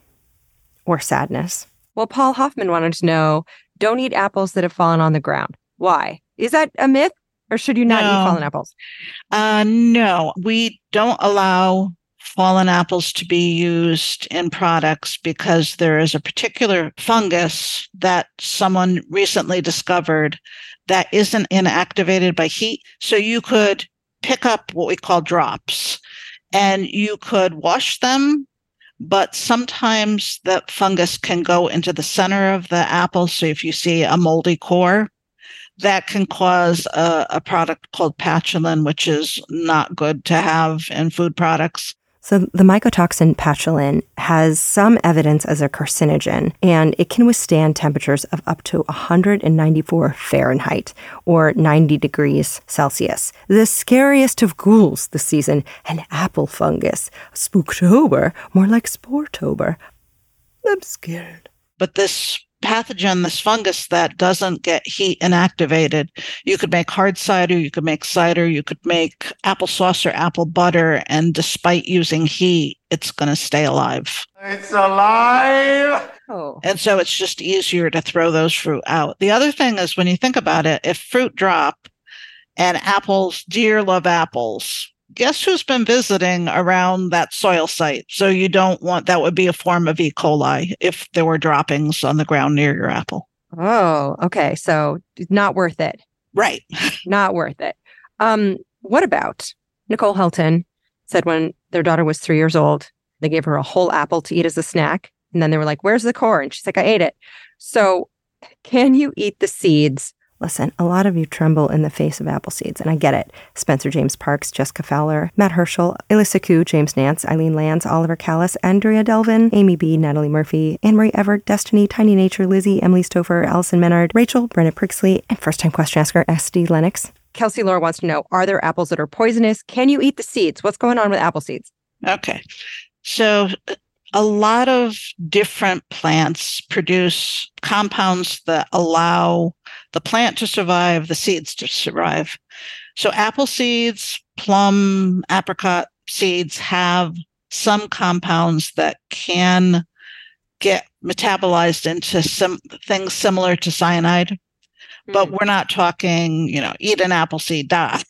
Or sadness. Well, Paul Hoffman wanted to know, don't eat apples that have fallen on the ground. Why? Is that a myth? Or should you not no. eat fallen apples? Uh, no, we don't allow fallen apples to be used in products because there is a particular fungus that someone recently discovered that isn't inactivated by heat. So you could pick up what we call drops and you could wash them, but sometimes that fungus can go into the center of the apple. So if you see a moldy core, that can cause a, a product called patulin, which is not good to have in food products. So the mycotoxin patchoulin has some evidence as a carcinogen, and it can withstand temperatures of up to one hundred ninety-four Fahrenheit, or ninety degrees Celsius. The scariest of ghouls this season, an apple fungus. Spooktober, more like Sportober. I'm scared. But this pathogen, this fungus that doesn't get heat inactivated, you could make hard cider, you could make cider, you could make applesauce or apple butter, and despite using heat, it's going to stay alive. It's alive! Oh. And so it's just easier to throw those fruit out. The other thing is, when you think about it, if fruit drop and apples, deer love apples, guess who's been visiting around that soil site? So you don't want, that would be a form of E. coli if there were droppings on the ground near your apple. Oh, okay. So not worth it. Right. Not worth it. Um, what about Nicole Helton said when their daughter was three years old, they gave her a whole apple to eat as a snack. And then they were like, where's the core? And she's like, I ate it. So can you eat the seeds? Listen, a lot of you tremble in the face of apple seeds, and I get it. Spencer James Parks, Jessica Fowler, Matt Herschel, Alyssa Koo, James Nance, Eileen Lands, Oliver Callis, Andrea Delvin, Amy B., Natalie Murphy, Anne-Marie Everett, Destiny, Tiny Nature, Lizzie, Emily Stouffer, Allison Menard, Rachel, Brenna Prixley, and first-time question asker, S D Lennox. Kelsey Laura wants to know, are there apples that are poisonous? Can you eat the seeds? What's going on with apple seeds? Okay. So a lot of different plants produce compounds that allow the plant to survive, the seeds to survive. So apple seeds, plum, apricot seeds have some compounds that can get metabolized into some things similar to cyanide. But we're not talking, you know, eat an apple seed, die.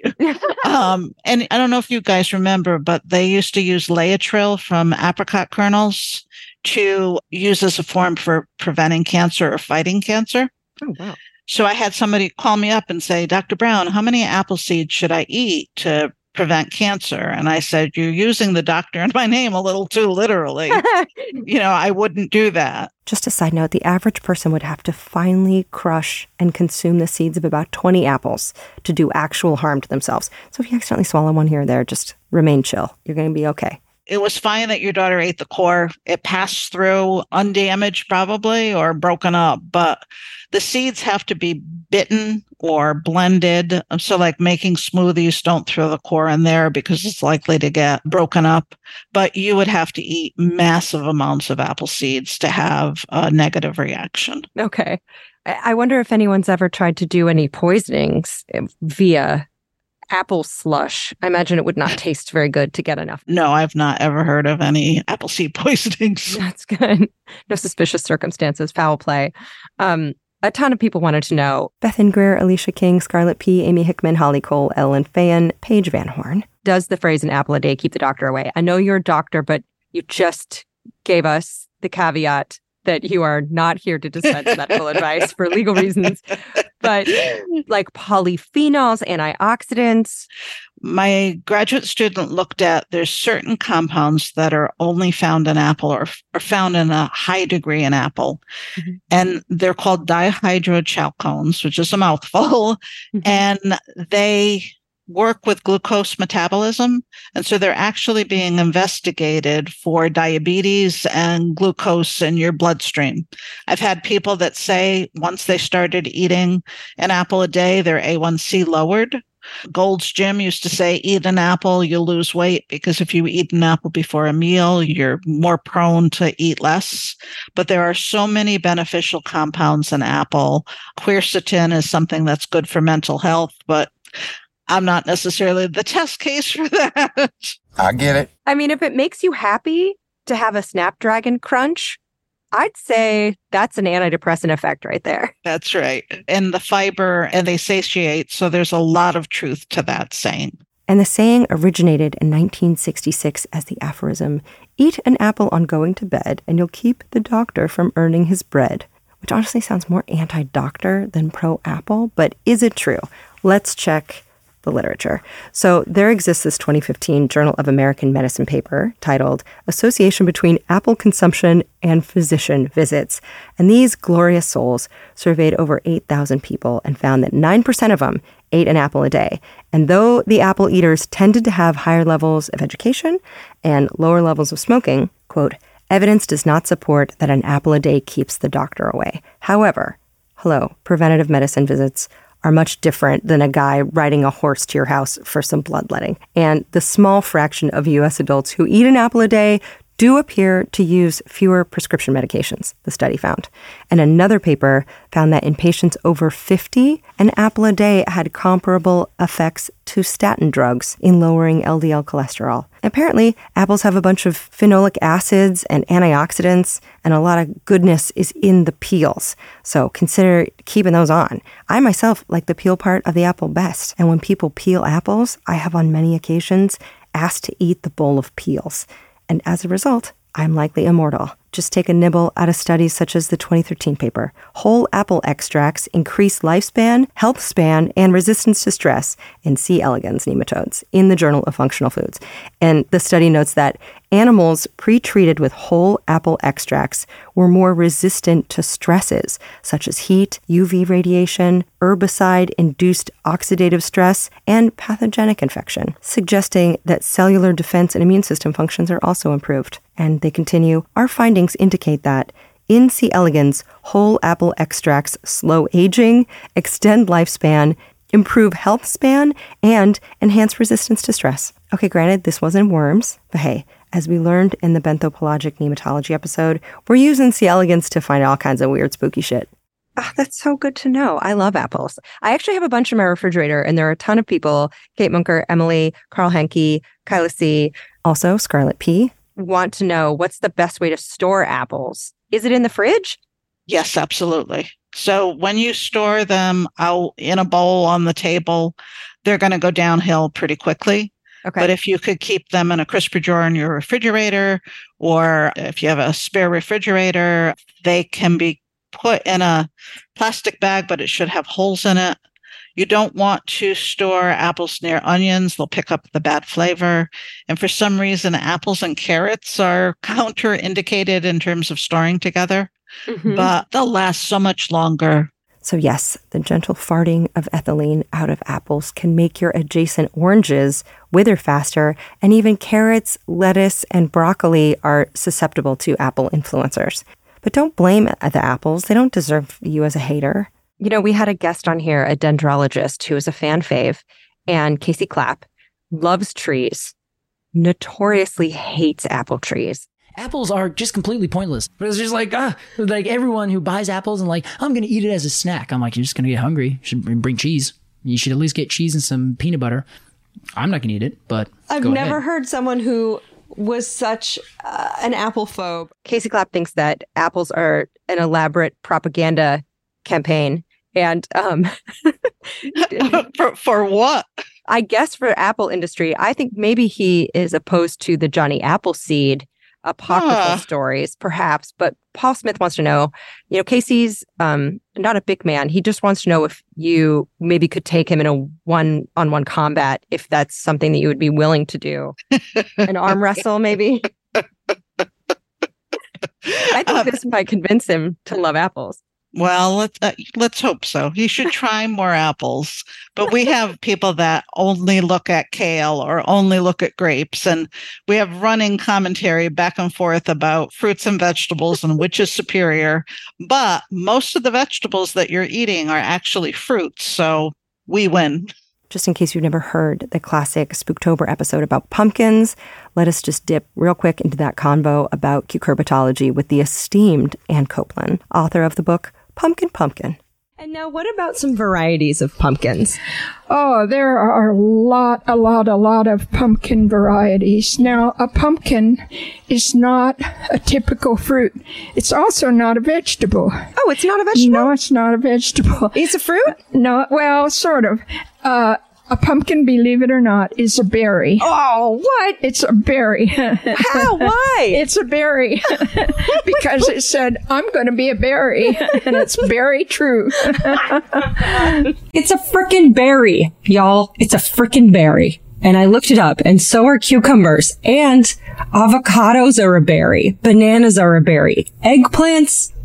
um, and I don't know if you guys remember, but they used to use Laetrile from apricot kernels to use as a form for preventing cancer or fighting cancer. Oh, wow. So I had somebody call me up and say, Doctor Brown, how many apple seeds should I eat to prevent cancer? And I said, you're using the doctor in my name a little too literally. You know, I wouldn't do that. Just a side note, the average person would have to finely crush and consume the seeds of about twenty apples to do actual harm to themselves. So if you accidentally swallow one here or there, just remain chill. You're going to be okay. It was fine that your daughter ate the core. It passed through undamaged probably or broken up, but the seeds have to be bitten or blended. So like making smoothies, don't throw the core in there because it's likely to get broken up. But you would have to eat massive amounts of apple seeds to have a negative reaction. Okay. I wonder if anyone's ever tried to do any poisonings via apple slush. I imagine it would not taste very good to get enough. No, I've not ever heard of any apple seed poisonings. That's good. No suspicious circumstances, foul play. Um, a ton of people wanted to know. Bethan Greer, Alicia King, Scarlett P., Amy Hickman, Holly Cole, Ellen Fayan, Paige Van Horn. Does the phrase an apple a day keep the doctor away? I know you're a doctor, but you just gave us the caveat that you are not here to dispense medical advice for legal reasons, but like polyphenols, antioxidants. My graduate student looked at, there's certain compounds that are only found in apple or are found in a high degree in apple. Mm-hmm. And they're called dihydrochalcones, which is a mouthful. Mm-hmm. And they work with glucose metabolism. And so they're actually being investigated for diabetes and glucose in your bloodstream. I've had people that say once they started eating an apple a day, their A one C lowered. Gold's Gym used to say, eat an apple, you'll lose weight, because if you eat an apple before a meal, you're more prone to eat less. But there are so many beneficial compounds in apple. Quercetin is something that's good for mental health, but I'm not necessarily the test case for that. I get it. I mean, if it makes you happy to have a Snapdragon Crunch, I'd say that's an antidepressant effect right there. That's right. And the fiber, and they satiate. So there's a lot of truth to that saying. And the saying originated in nineteen sixty-six as the aphorism, eat an apple on going to bed and you'll keep the doctor from earning his bread, which honestly sounds more anti-doctor than pro-apple. But is it true? Let's check the literature. So there exists this twenty fifteen Journal of American Medicine paper titled Association Between Apple Consumption and Physician Visits. And these glorious souls surveyed over eight thousand people and found that nine percent of them ate an apple a day. And though the apple eaters tended to have higher levels of education and lower levels of smoking, quote, evidence does not support that an apple a day keeps the doctor away. However, hello, preventative medicine visits are much different than a guy riding a horse to your house for some bloodletting. And the small fraction of U S adults who eat an apple a day do appear to use fewer prescription medications, the study found. And another paper found that in patients over fifty, an apple a day had comparable effects to statin drugs in lowering L D L cholesterol. Apparently, apples have a bunch of phenolic acids and antioxidants, and a lot of goodness is in the peels. So consider keeping those on. I myself like the peel part of the apple best. And when people peel apples, I have on many occasions asked to eat the bowl of peels. And as a result, I'm likely immortal. Just take a nibble out of studies such as the twenty thirteen paper. Whole apple extracts increase lifespan, health span, and resistance to stress in C. elegans nematodes in the Journal of Functional Foods. And the study notes that animals pre-treated with whole apple extracts were more resistant to stresses such as heat, U V radiation, herbicide-induced oxidative stress, and pathogenic infection, suggesting that cellular defense and immune system functions are also improved. And they continue, our findings indicate that in C. elegans, whole apple extracts slow aging, extend lifespan, improve health span, and enhance resistance to stress. Okay, granted, this wasn't worms, but hey, as we learned in the benthopelagic nematology episode, we're using C. elegans to find all kinds of weird, spooky shit. Oh, that's so good to know. I love apples. I actually have a bunch in my refrigerator, and there are a ton of people, Kate Munker, Emily, Carl Henke, Kyla C., also Scarlett P., want to know what's the best way to store apples. Is it in the fridge? Yes, absolutely. So when you store them out in a bowl on the table, they're going to go downhill pretty quickly. Okay. But if you could keep them in a crisper jar in your refrigerator, or if you have a spare refrigerator, they can be put in a plastic bag, but it should have holes in it. You don't want to store apples near onions. They'll pick up the bad flavor. And for some reason, apples and carrots are counterindicated in terms of storing together, mm-hmm. but they'll last so much longer. So yes, the gentle farting of ethylene out of apples can make your adjacent oranges wither faster, and even carrots, lettuce, and broccoli are susceptible to apple influencers. But don't blame the apples. They don't deserve you as a hater. You know, we had a guest on here, a dendrologist who is a fan fave, and Casey Clapp loves trees, notoriously hates apple trees. Apples are just completely pointless. But it's just like, ah, like everyone who buys apples and like, I'm going to eat it as a snack. I'm like, you're just going to get hungry. You should bring cheese. You should at least get cheese and some peanut butter. I'm not going to eat it, but I've go never ahead. heard someone who was such uh, an apple phobe. Casey Clapp thinks that apples are an elaborate propaganda campaign. And um, for, for what? I guess for Apple industry, I think maybe he is opposed to the Johnny Appleseed apocryphal huh. stories, perhaps. But Paul Smith wants to know, you know, Casey's um, not a big man. He just wants to know if you maybe could take him in a one-on-one combat, if that's something that you would be willing to do. An arm wrestle, maybe? I think um, this might convince him to love apples. Well, let's uh, let's hope so. He should try more apples. But we have people that only look at kale or only look at grapes, and we have running commentary back and forth about fruits and vegetables and which is superior. But most of the vegetables that you're eating are actually fruits, so we win. Just in case you've never heard the classic Spooktober episode about pumpkins, let us just dip real quick into that convo about cucurbitology with the esteemed Ann Copeland, author of the book Pumpkin Pumpkin. And now what about some varieties of pumpkins? Oh, there are a lot, a lot, a lot of pumpkin varieties. Now, a pumpkin is not a typical fruit. It's also not a vegetable. Oh, it's not a vegetable? No, it's not a vegetable. It's a fruit? No, well, sort of. Uh, a pumpkin, believe it or not, is a berry. Oh, what? It's a berry. How? Why? It's a berry. Because it said, I'm going to be a berry. And it's very true. It's a frickin' berry, y'all. It's a frickin' berry. And I looked it up, and so are cucumbers. And avocados are a berry. Bananas are a berry. Eggplants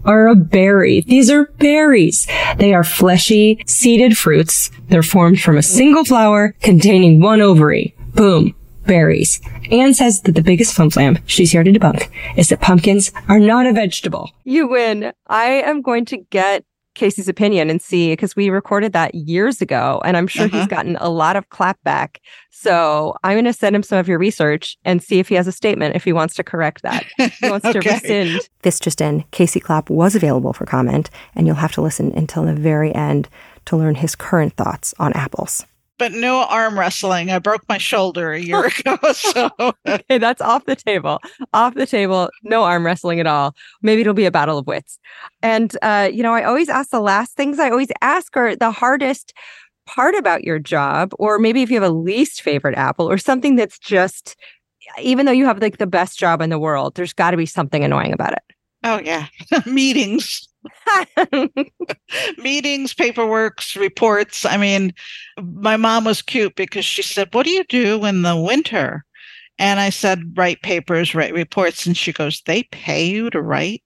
are a berry. These are berries. They are fleshy, seeded fruits. They're formed from a single flower containing one ovary. Boom. Berries. Anne says that the biggest flimflam she's here to debunk is that pumpkins are not a vegetable. You win. I am going to get Casey's opinion and see, because we recorded that years ago, and I'm sure uh-huh. he's gotten a lot of clapback. So I'm going to send him some of your research and see if he has a statement, if he wants to correct that. If he wants okay. to rescind. This just in, Casey Clapp was available for comment, and you'll have to listen until the very end to learn his current thoughts on apples. But no arm wrestling. I broke my shoulder a year ago. So okay, that's off the table. Off the table. No arm wrestling at all. Maybe it'll be a battle of wits. And, uh, you know, I always ask the last things I always ask are the hardest part about your job, or maybe if you have a least favorite apple or something that's just, even though you have like the best job in the world, there's got to be something annoying about it. Oh, yeah. Meetings. Meetings, paperwork, reports. I mean, my mom was cute because she said, "What do you do in the winter?" And I said, "Write papers, write reports." And she goes, "They pay you to write?"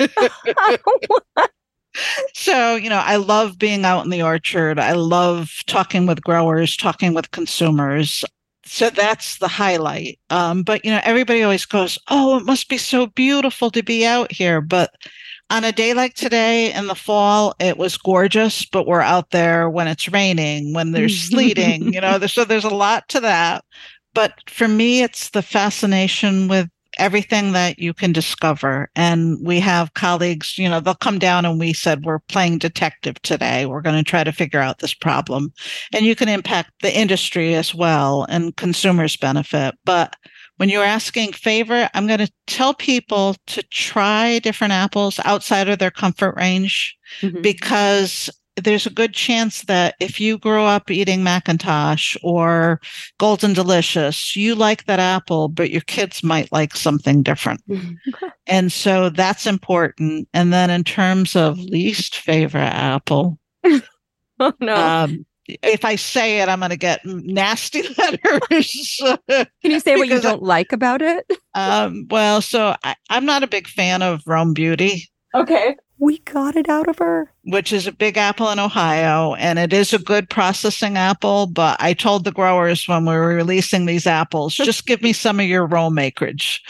So, you know, I love being out in the orchard. I love talking with growers, talking with consumers. So that's the highlight. Um, but, you know, everybody always goes, "Oh, it must be so beautiful to be out here." But on a day like today in the fall, it was gorgeous, but we're out there when it's raining, when there's sleeting, you know, there's, so there's a lot to that. But for me, it's the fascination with everything that you can discover. And we have colleagues, you know, they'll come down and we said, "We're playing detective today. We're going to try to figure out this problem." And you can impact the industry as well and consumers benefit. But when you're asking favorite, I'm going to tell people to try different apples outside of their comfort range, mm-hmm. because there's a good chance that if you grow up eating McIntosh or Golden Delicious, you like that apple, but your kids might like something different. And so that's important. And then in terms of least favorite apple, oh no. Um, if I say it, I'm going to get nasty letters. Can you say what you don't I, like about it? um, well, so I, I'm not a big fan of Rome Beauty. Okay. We got it out of her. Which is a big apple in Ohio, and it is a good processing apple. But I told the growers when we were releasing these apples, just give me some of your Rome acreage.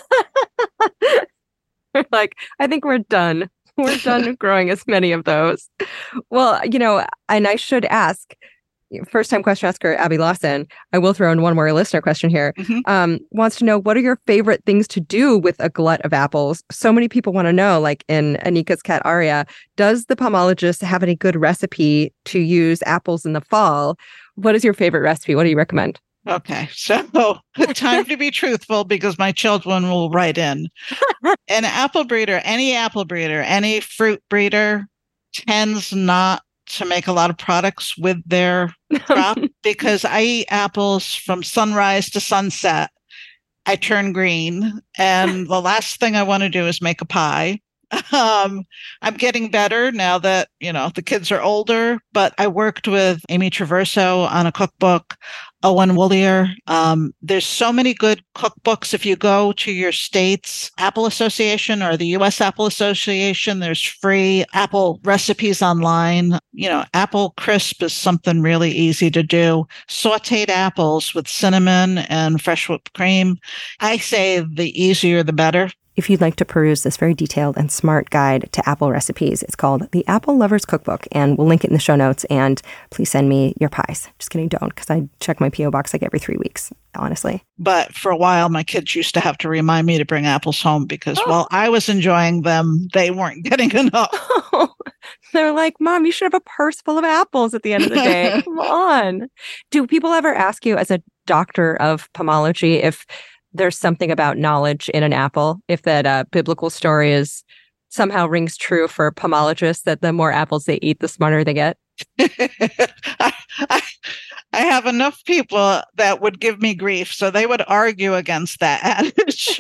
Like, I think we're done. We're done growing as many of those. Well, you know, and I should ask, first time question asker Abby Lawson, I will throw in one more listener question here, mm-hmm. um, wants to know, what are your favorite things to do with a glut of apples? So many people want to know, like in Anika's cat Aria, does the pomologist have any good recipe to use apples in the fall? What is your favorite recipe? What do you recommend? Okay, so time to be truthful, because my children will write in. An apple breeder, any apple breeder, any fruit breeder tends not to make a lot of products with their crop, because I eat apples from sunrise to sunset. I turn green, and the last thing I want to do is make a pie. Um, I'm getting better now that, you know, the kids are older, but I worked with Amy Traverso on a cookbook, Owen Woolier. Um, there's so many good cookbooks. If you go to your state's Apple Association or the U S Apple Association, there's free apple recipes online. You know, apple crisp is something really easy to do. Sauteed apples with cinnamon and fresh whipped cream. I say the easier, the better. If you'd like to peruse this very detailed and smart guide to apple recipes, it's called The Apple Lover's Cookbook, and we'll link it in the show notes. And please send me your pies. Just kidding, don't, because I check my P O box like every three weeks, honestly. But for a while, my kids used to have to remind me to bring apples home, because oh. while I was enjoying them, they weren't getting enough. Oh, they're like, "Mom, you should have a purse full of apples at the end of the day. Come on." Do people ever ask you, as a doctor of pomology, if there's something about knowledge in an apple, if that uh, biblical story is somehow rings true for pomologists, that the more apples they eat, the smarter they get? I, I, I have enough people that would give me grief, so they would argue against that adage.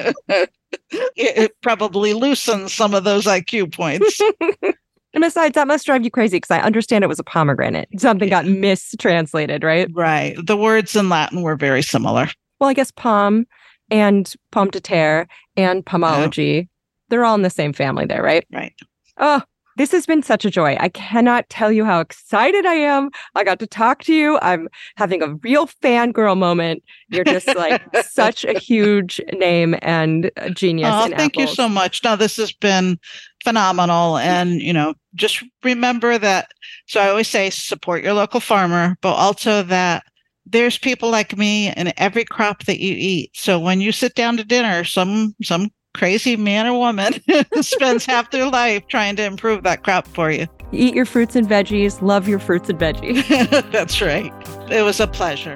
It probably loosens some of those I Q points. And besides, that must drive you crazy, because I understand it was a pomegranate. Something yeah. got mistranslated, right? Right. The words in Latin were very similar. Well, I guess pom and pomme de terre and pomology. they're all in the same family there, right? Right. Oh, this has been such a joy. I cannot tell you how excited I am. I got to talk to you. I'm having a real fangirl moment. You're just like such a huge name and a genius. Oh, in thank apples. you so much. No, this has been phenomenal. And, you know, just remember that. So I always say support your local farmer, but also that there's people like me in every crop that you eat. So when you sit down to dinner, some some crazy man or woman spends half their life trying to improve that crop for you. Eat your fruits and veggies. Love your fruits and veggies. That's right. It was a pleasure.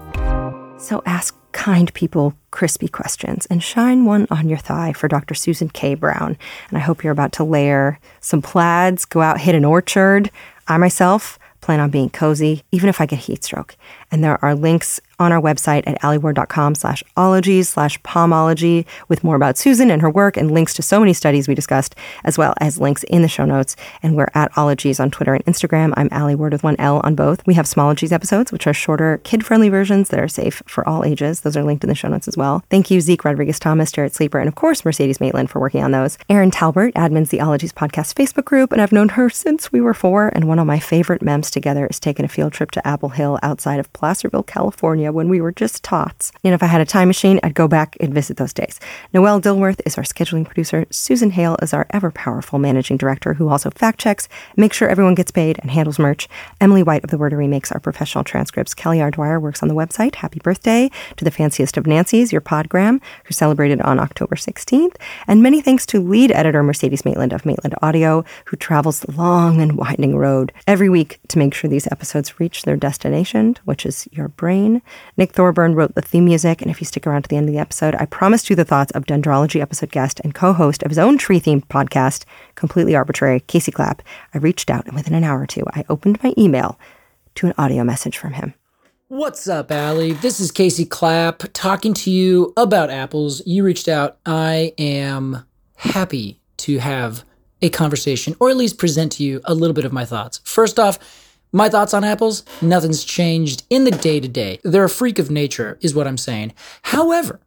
So ask kind people crispy questions and shine one on your thigh for Doctor Susan K. Brown. And I hope you're about to layer some plaids, go out, hit an orchard. I myself plan on being cozy, even if I get heat stroke. And there are links on our website at alieward.com slash ologies slash pomology with more about Susan and her work and links to so many studies we discussed, as well as links in the show notes. And we're at Ologies on Twitter and Instagram. I'm Ali Ward with one L on both. We have Smologies episodes, which are shorter, kid-friendly versions that are safe for all ages. Those are linked in the show notes as well. Thank you, Zeke Rodriguez-Thomas, Jared Sleeper, and of course, Mercedes Maitland for working on those. Erin Talbert admins the Ologies podcast Facebook group, and I've known her since we were four. And one of my favorite memes together is taking a field trip to Apple Hill outside of Placerville, California, when we were just tots. And if I had a time machine, I'd go back and visit those days. Noelle Dilworth is our scheduling producer. Susan Hale is our ever-powerful managing director who also fact-checks, makes sure everyone gets paid, and handles merch. Emily White of The Wordery makes our professional transcripts. Kelly R. Dwyer works on the website. Happy birthday to the fanciest of Nancy's, your podgram, who celebrated on October sixteenth. And many thanks to lead editor Mercedes Maitland of Maitland Audio, who travels the long and winding road every week to make sure these episodes reach their destination, which is your brain. Nick Thorburn wrote the theme music, and if you stick around to the end of the episode, I promised you the thoughts of Dendrology episode guest and co-host of his own tree-themed podcast, Completely Arbitrary, Casey Clapp. I reached out, and within an hour or two, I opened my email to an audio message from him. What's up, Allie? This is Casey Clapp talking to you about apples. You reached out. I am happy to have a conversation, or at least present to you a little bit of my thoughts. First off, my thoughts on apples, nothing's changed in the day-to-day. They're a freak of nature, is what I'm saying. However,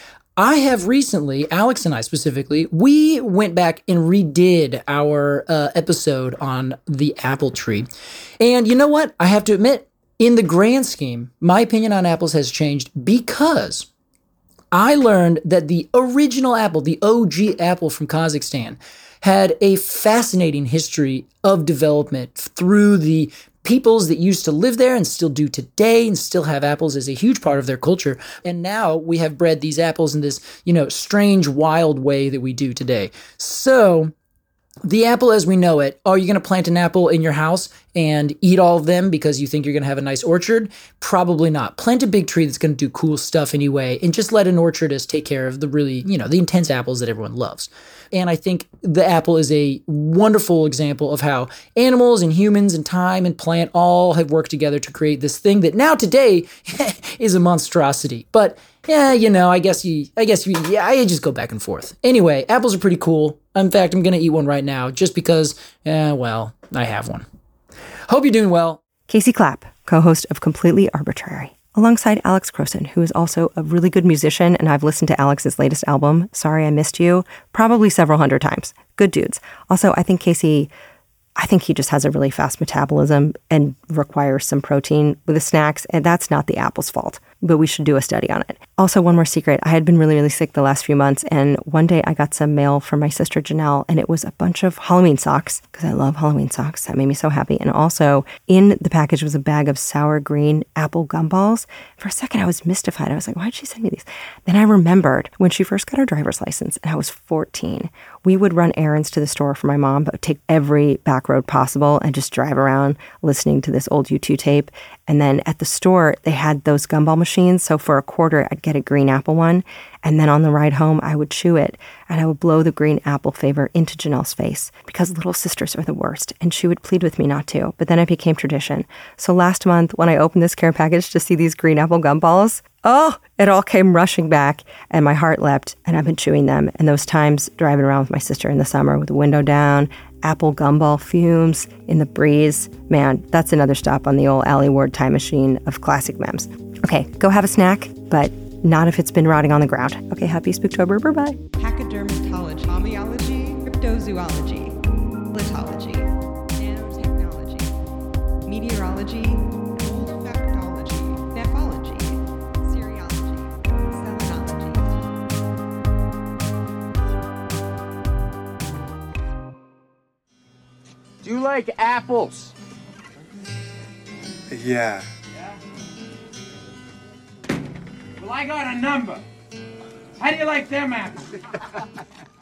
I have recently, Alex and I specifically, we went back and redid our uh, episode on the apple tree. And you know what? I have to admit, in the grand scheme, my opinion on apples has changed because I learned that the original apple, the O G apple from Kazakhstan, had a fascinating history of development through the peoples that used to live there and still do today and still have apples as a huge part of their culture. And now we have bred these apples in this, you know, strange, wild way that we do today. So the apple as we know it, are you going to plant an apple in your house and eat all of them because you think you're going to have a nice orchard? Probably not. Plant a big tree that's going to do cool stuff anyway, and just let an orchardist take care of the really, you know, the intense apples that everyone loves. And I think the apple is a wonderful example of how animals and humans and time and plant all have worked together to create this thing that now today is a monstrosity. But yeah, you know, I guess you, I guess you, yeah, I just go back and forth. Anyway, apples are pretty cool. In fact, I'm going to eat one right now just because, eh, well, I have one. Hope you're doing well. Casey Clapp, co-host of Completely Arbitrary, alongside Alex Croson, who is also a really good musician, and I've listened to Alex's latest album, Sorry I Missed You, probably several hundred times. Good dudes. Also, I think Casey, I think he just has a really fast metabolism and requires some protein with the snacks, and that's not the apple's fault, but we should do a study on it. Also, one more secret. I had been really, really sick the last few months, and one day I got some mail from my sister Janelle, and it was a bunch of Halloween socks, because I love Halloween socks. That made me so happy. And also, in the package was a bag of sour green apple gumballs. For a second, I was mystified. I was like, why did she send me these? Then I remembered when she first got her driver's license, and I was fourteen, we would run errands to the store for my mom, but take every back road possible and just drive around listening to this old U two tape. And then at the store, they had those gumball machines. So for a quarter, I'd get a green apple one. And then on the ride home, I would chew it and I would blow the green apple flavor into Janelle's face because little sisters are the worst. And she would plead with me not to. But then it became tradition. So last month, when I opened this care package to see these green apple gumballs, oh, it all came rushing back and my heart leapt and I've been chewing them. And those times driving around with my sister in the summer with the window down, apple gumball fumes in the breeze. Man, that's another stop on the old Allie Ward time machine of classic memes. Okay, go have a snack, but not if it's been rotting on the ground. Okay, happy Spooktober. Bye-bye. Pachydermatology, homeology. zoology, lithology, nanotechnology, meteorology, olfactology, nephology, serology, selenology. Do you like apples? Yeah. Well, I got a number. How do you like them apples?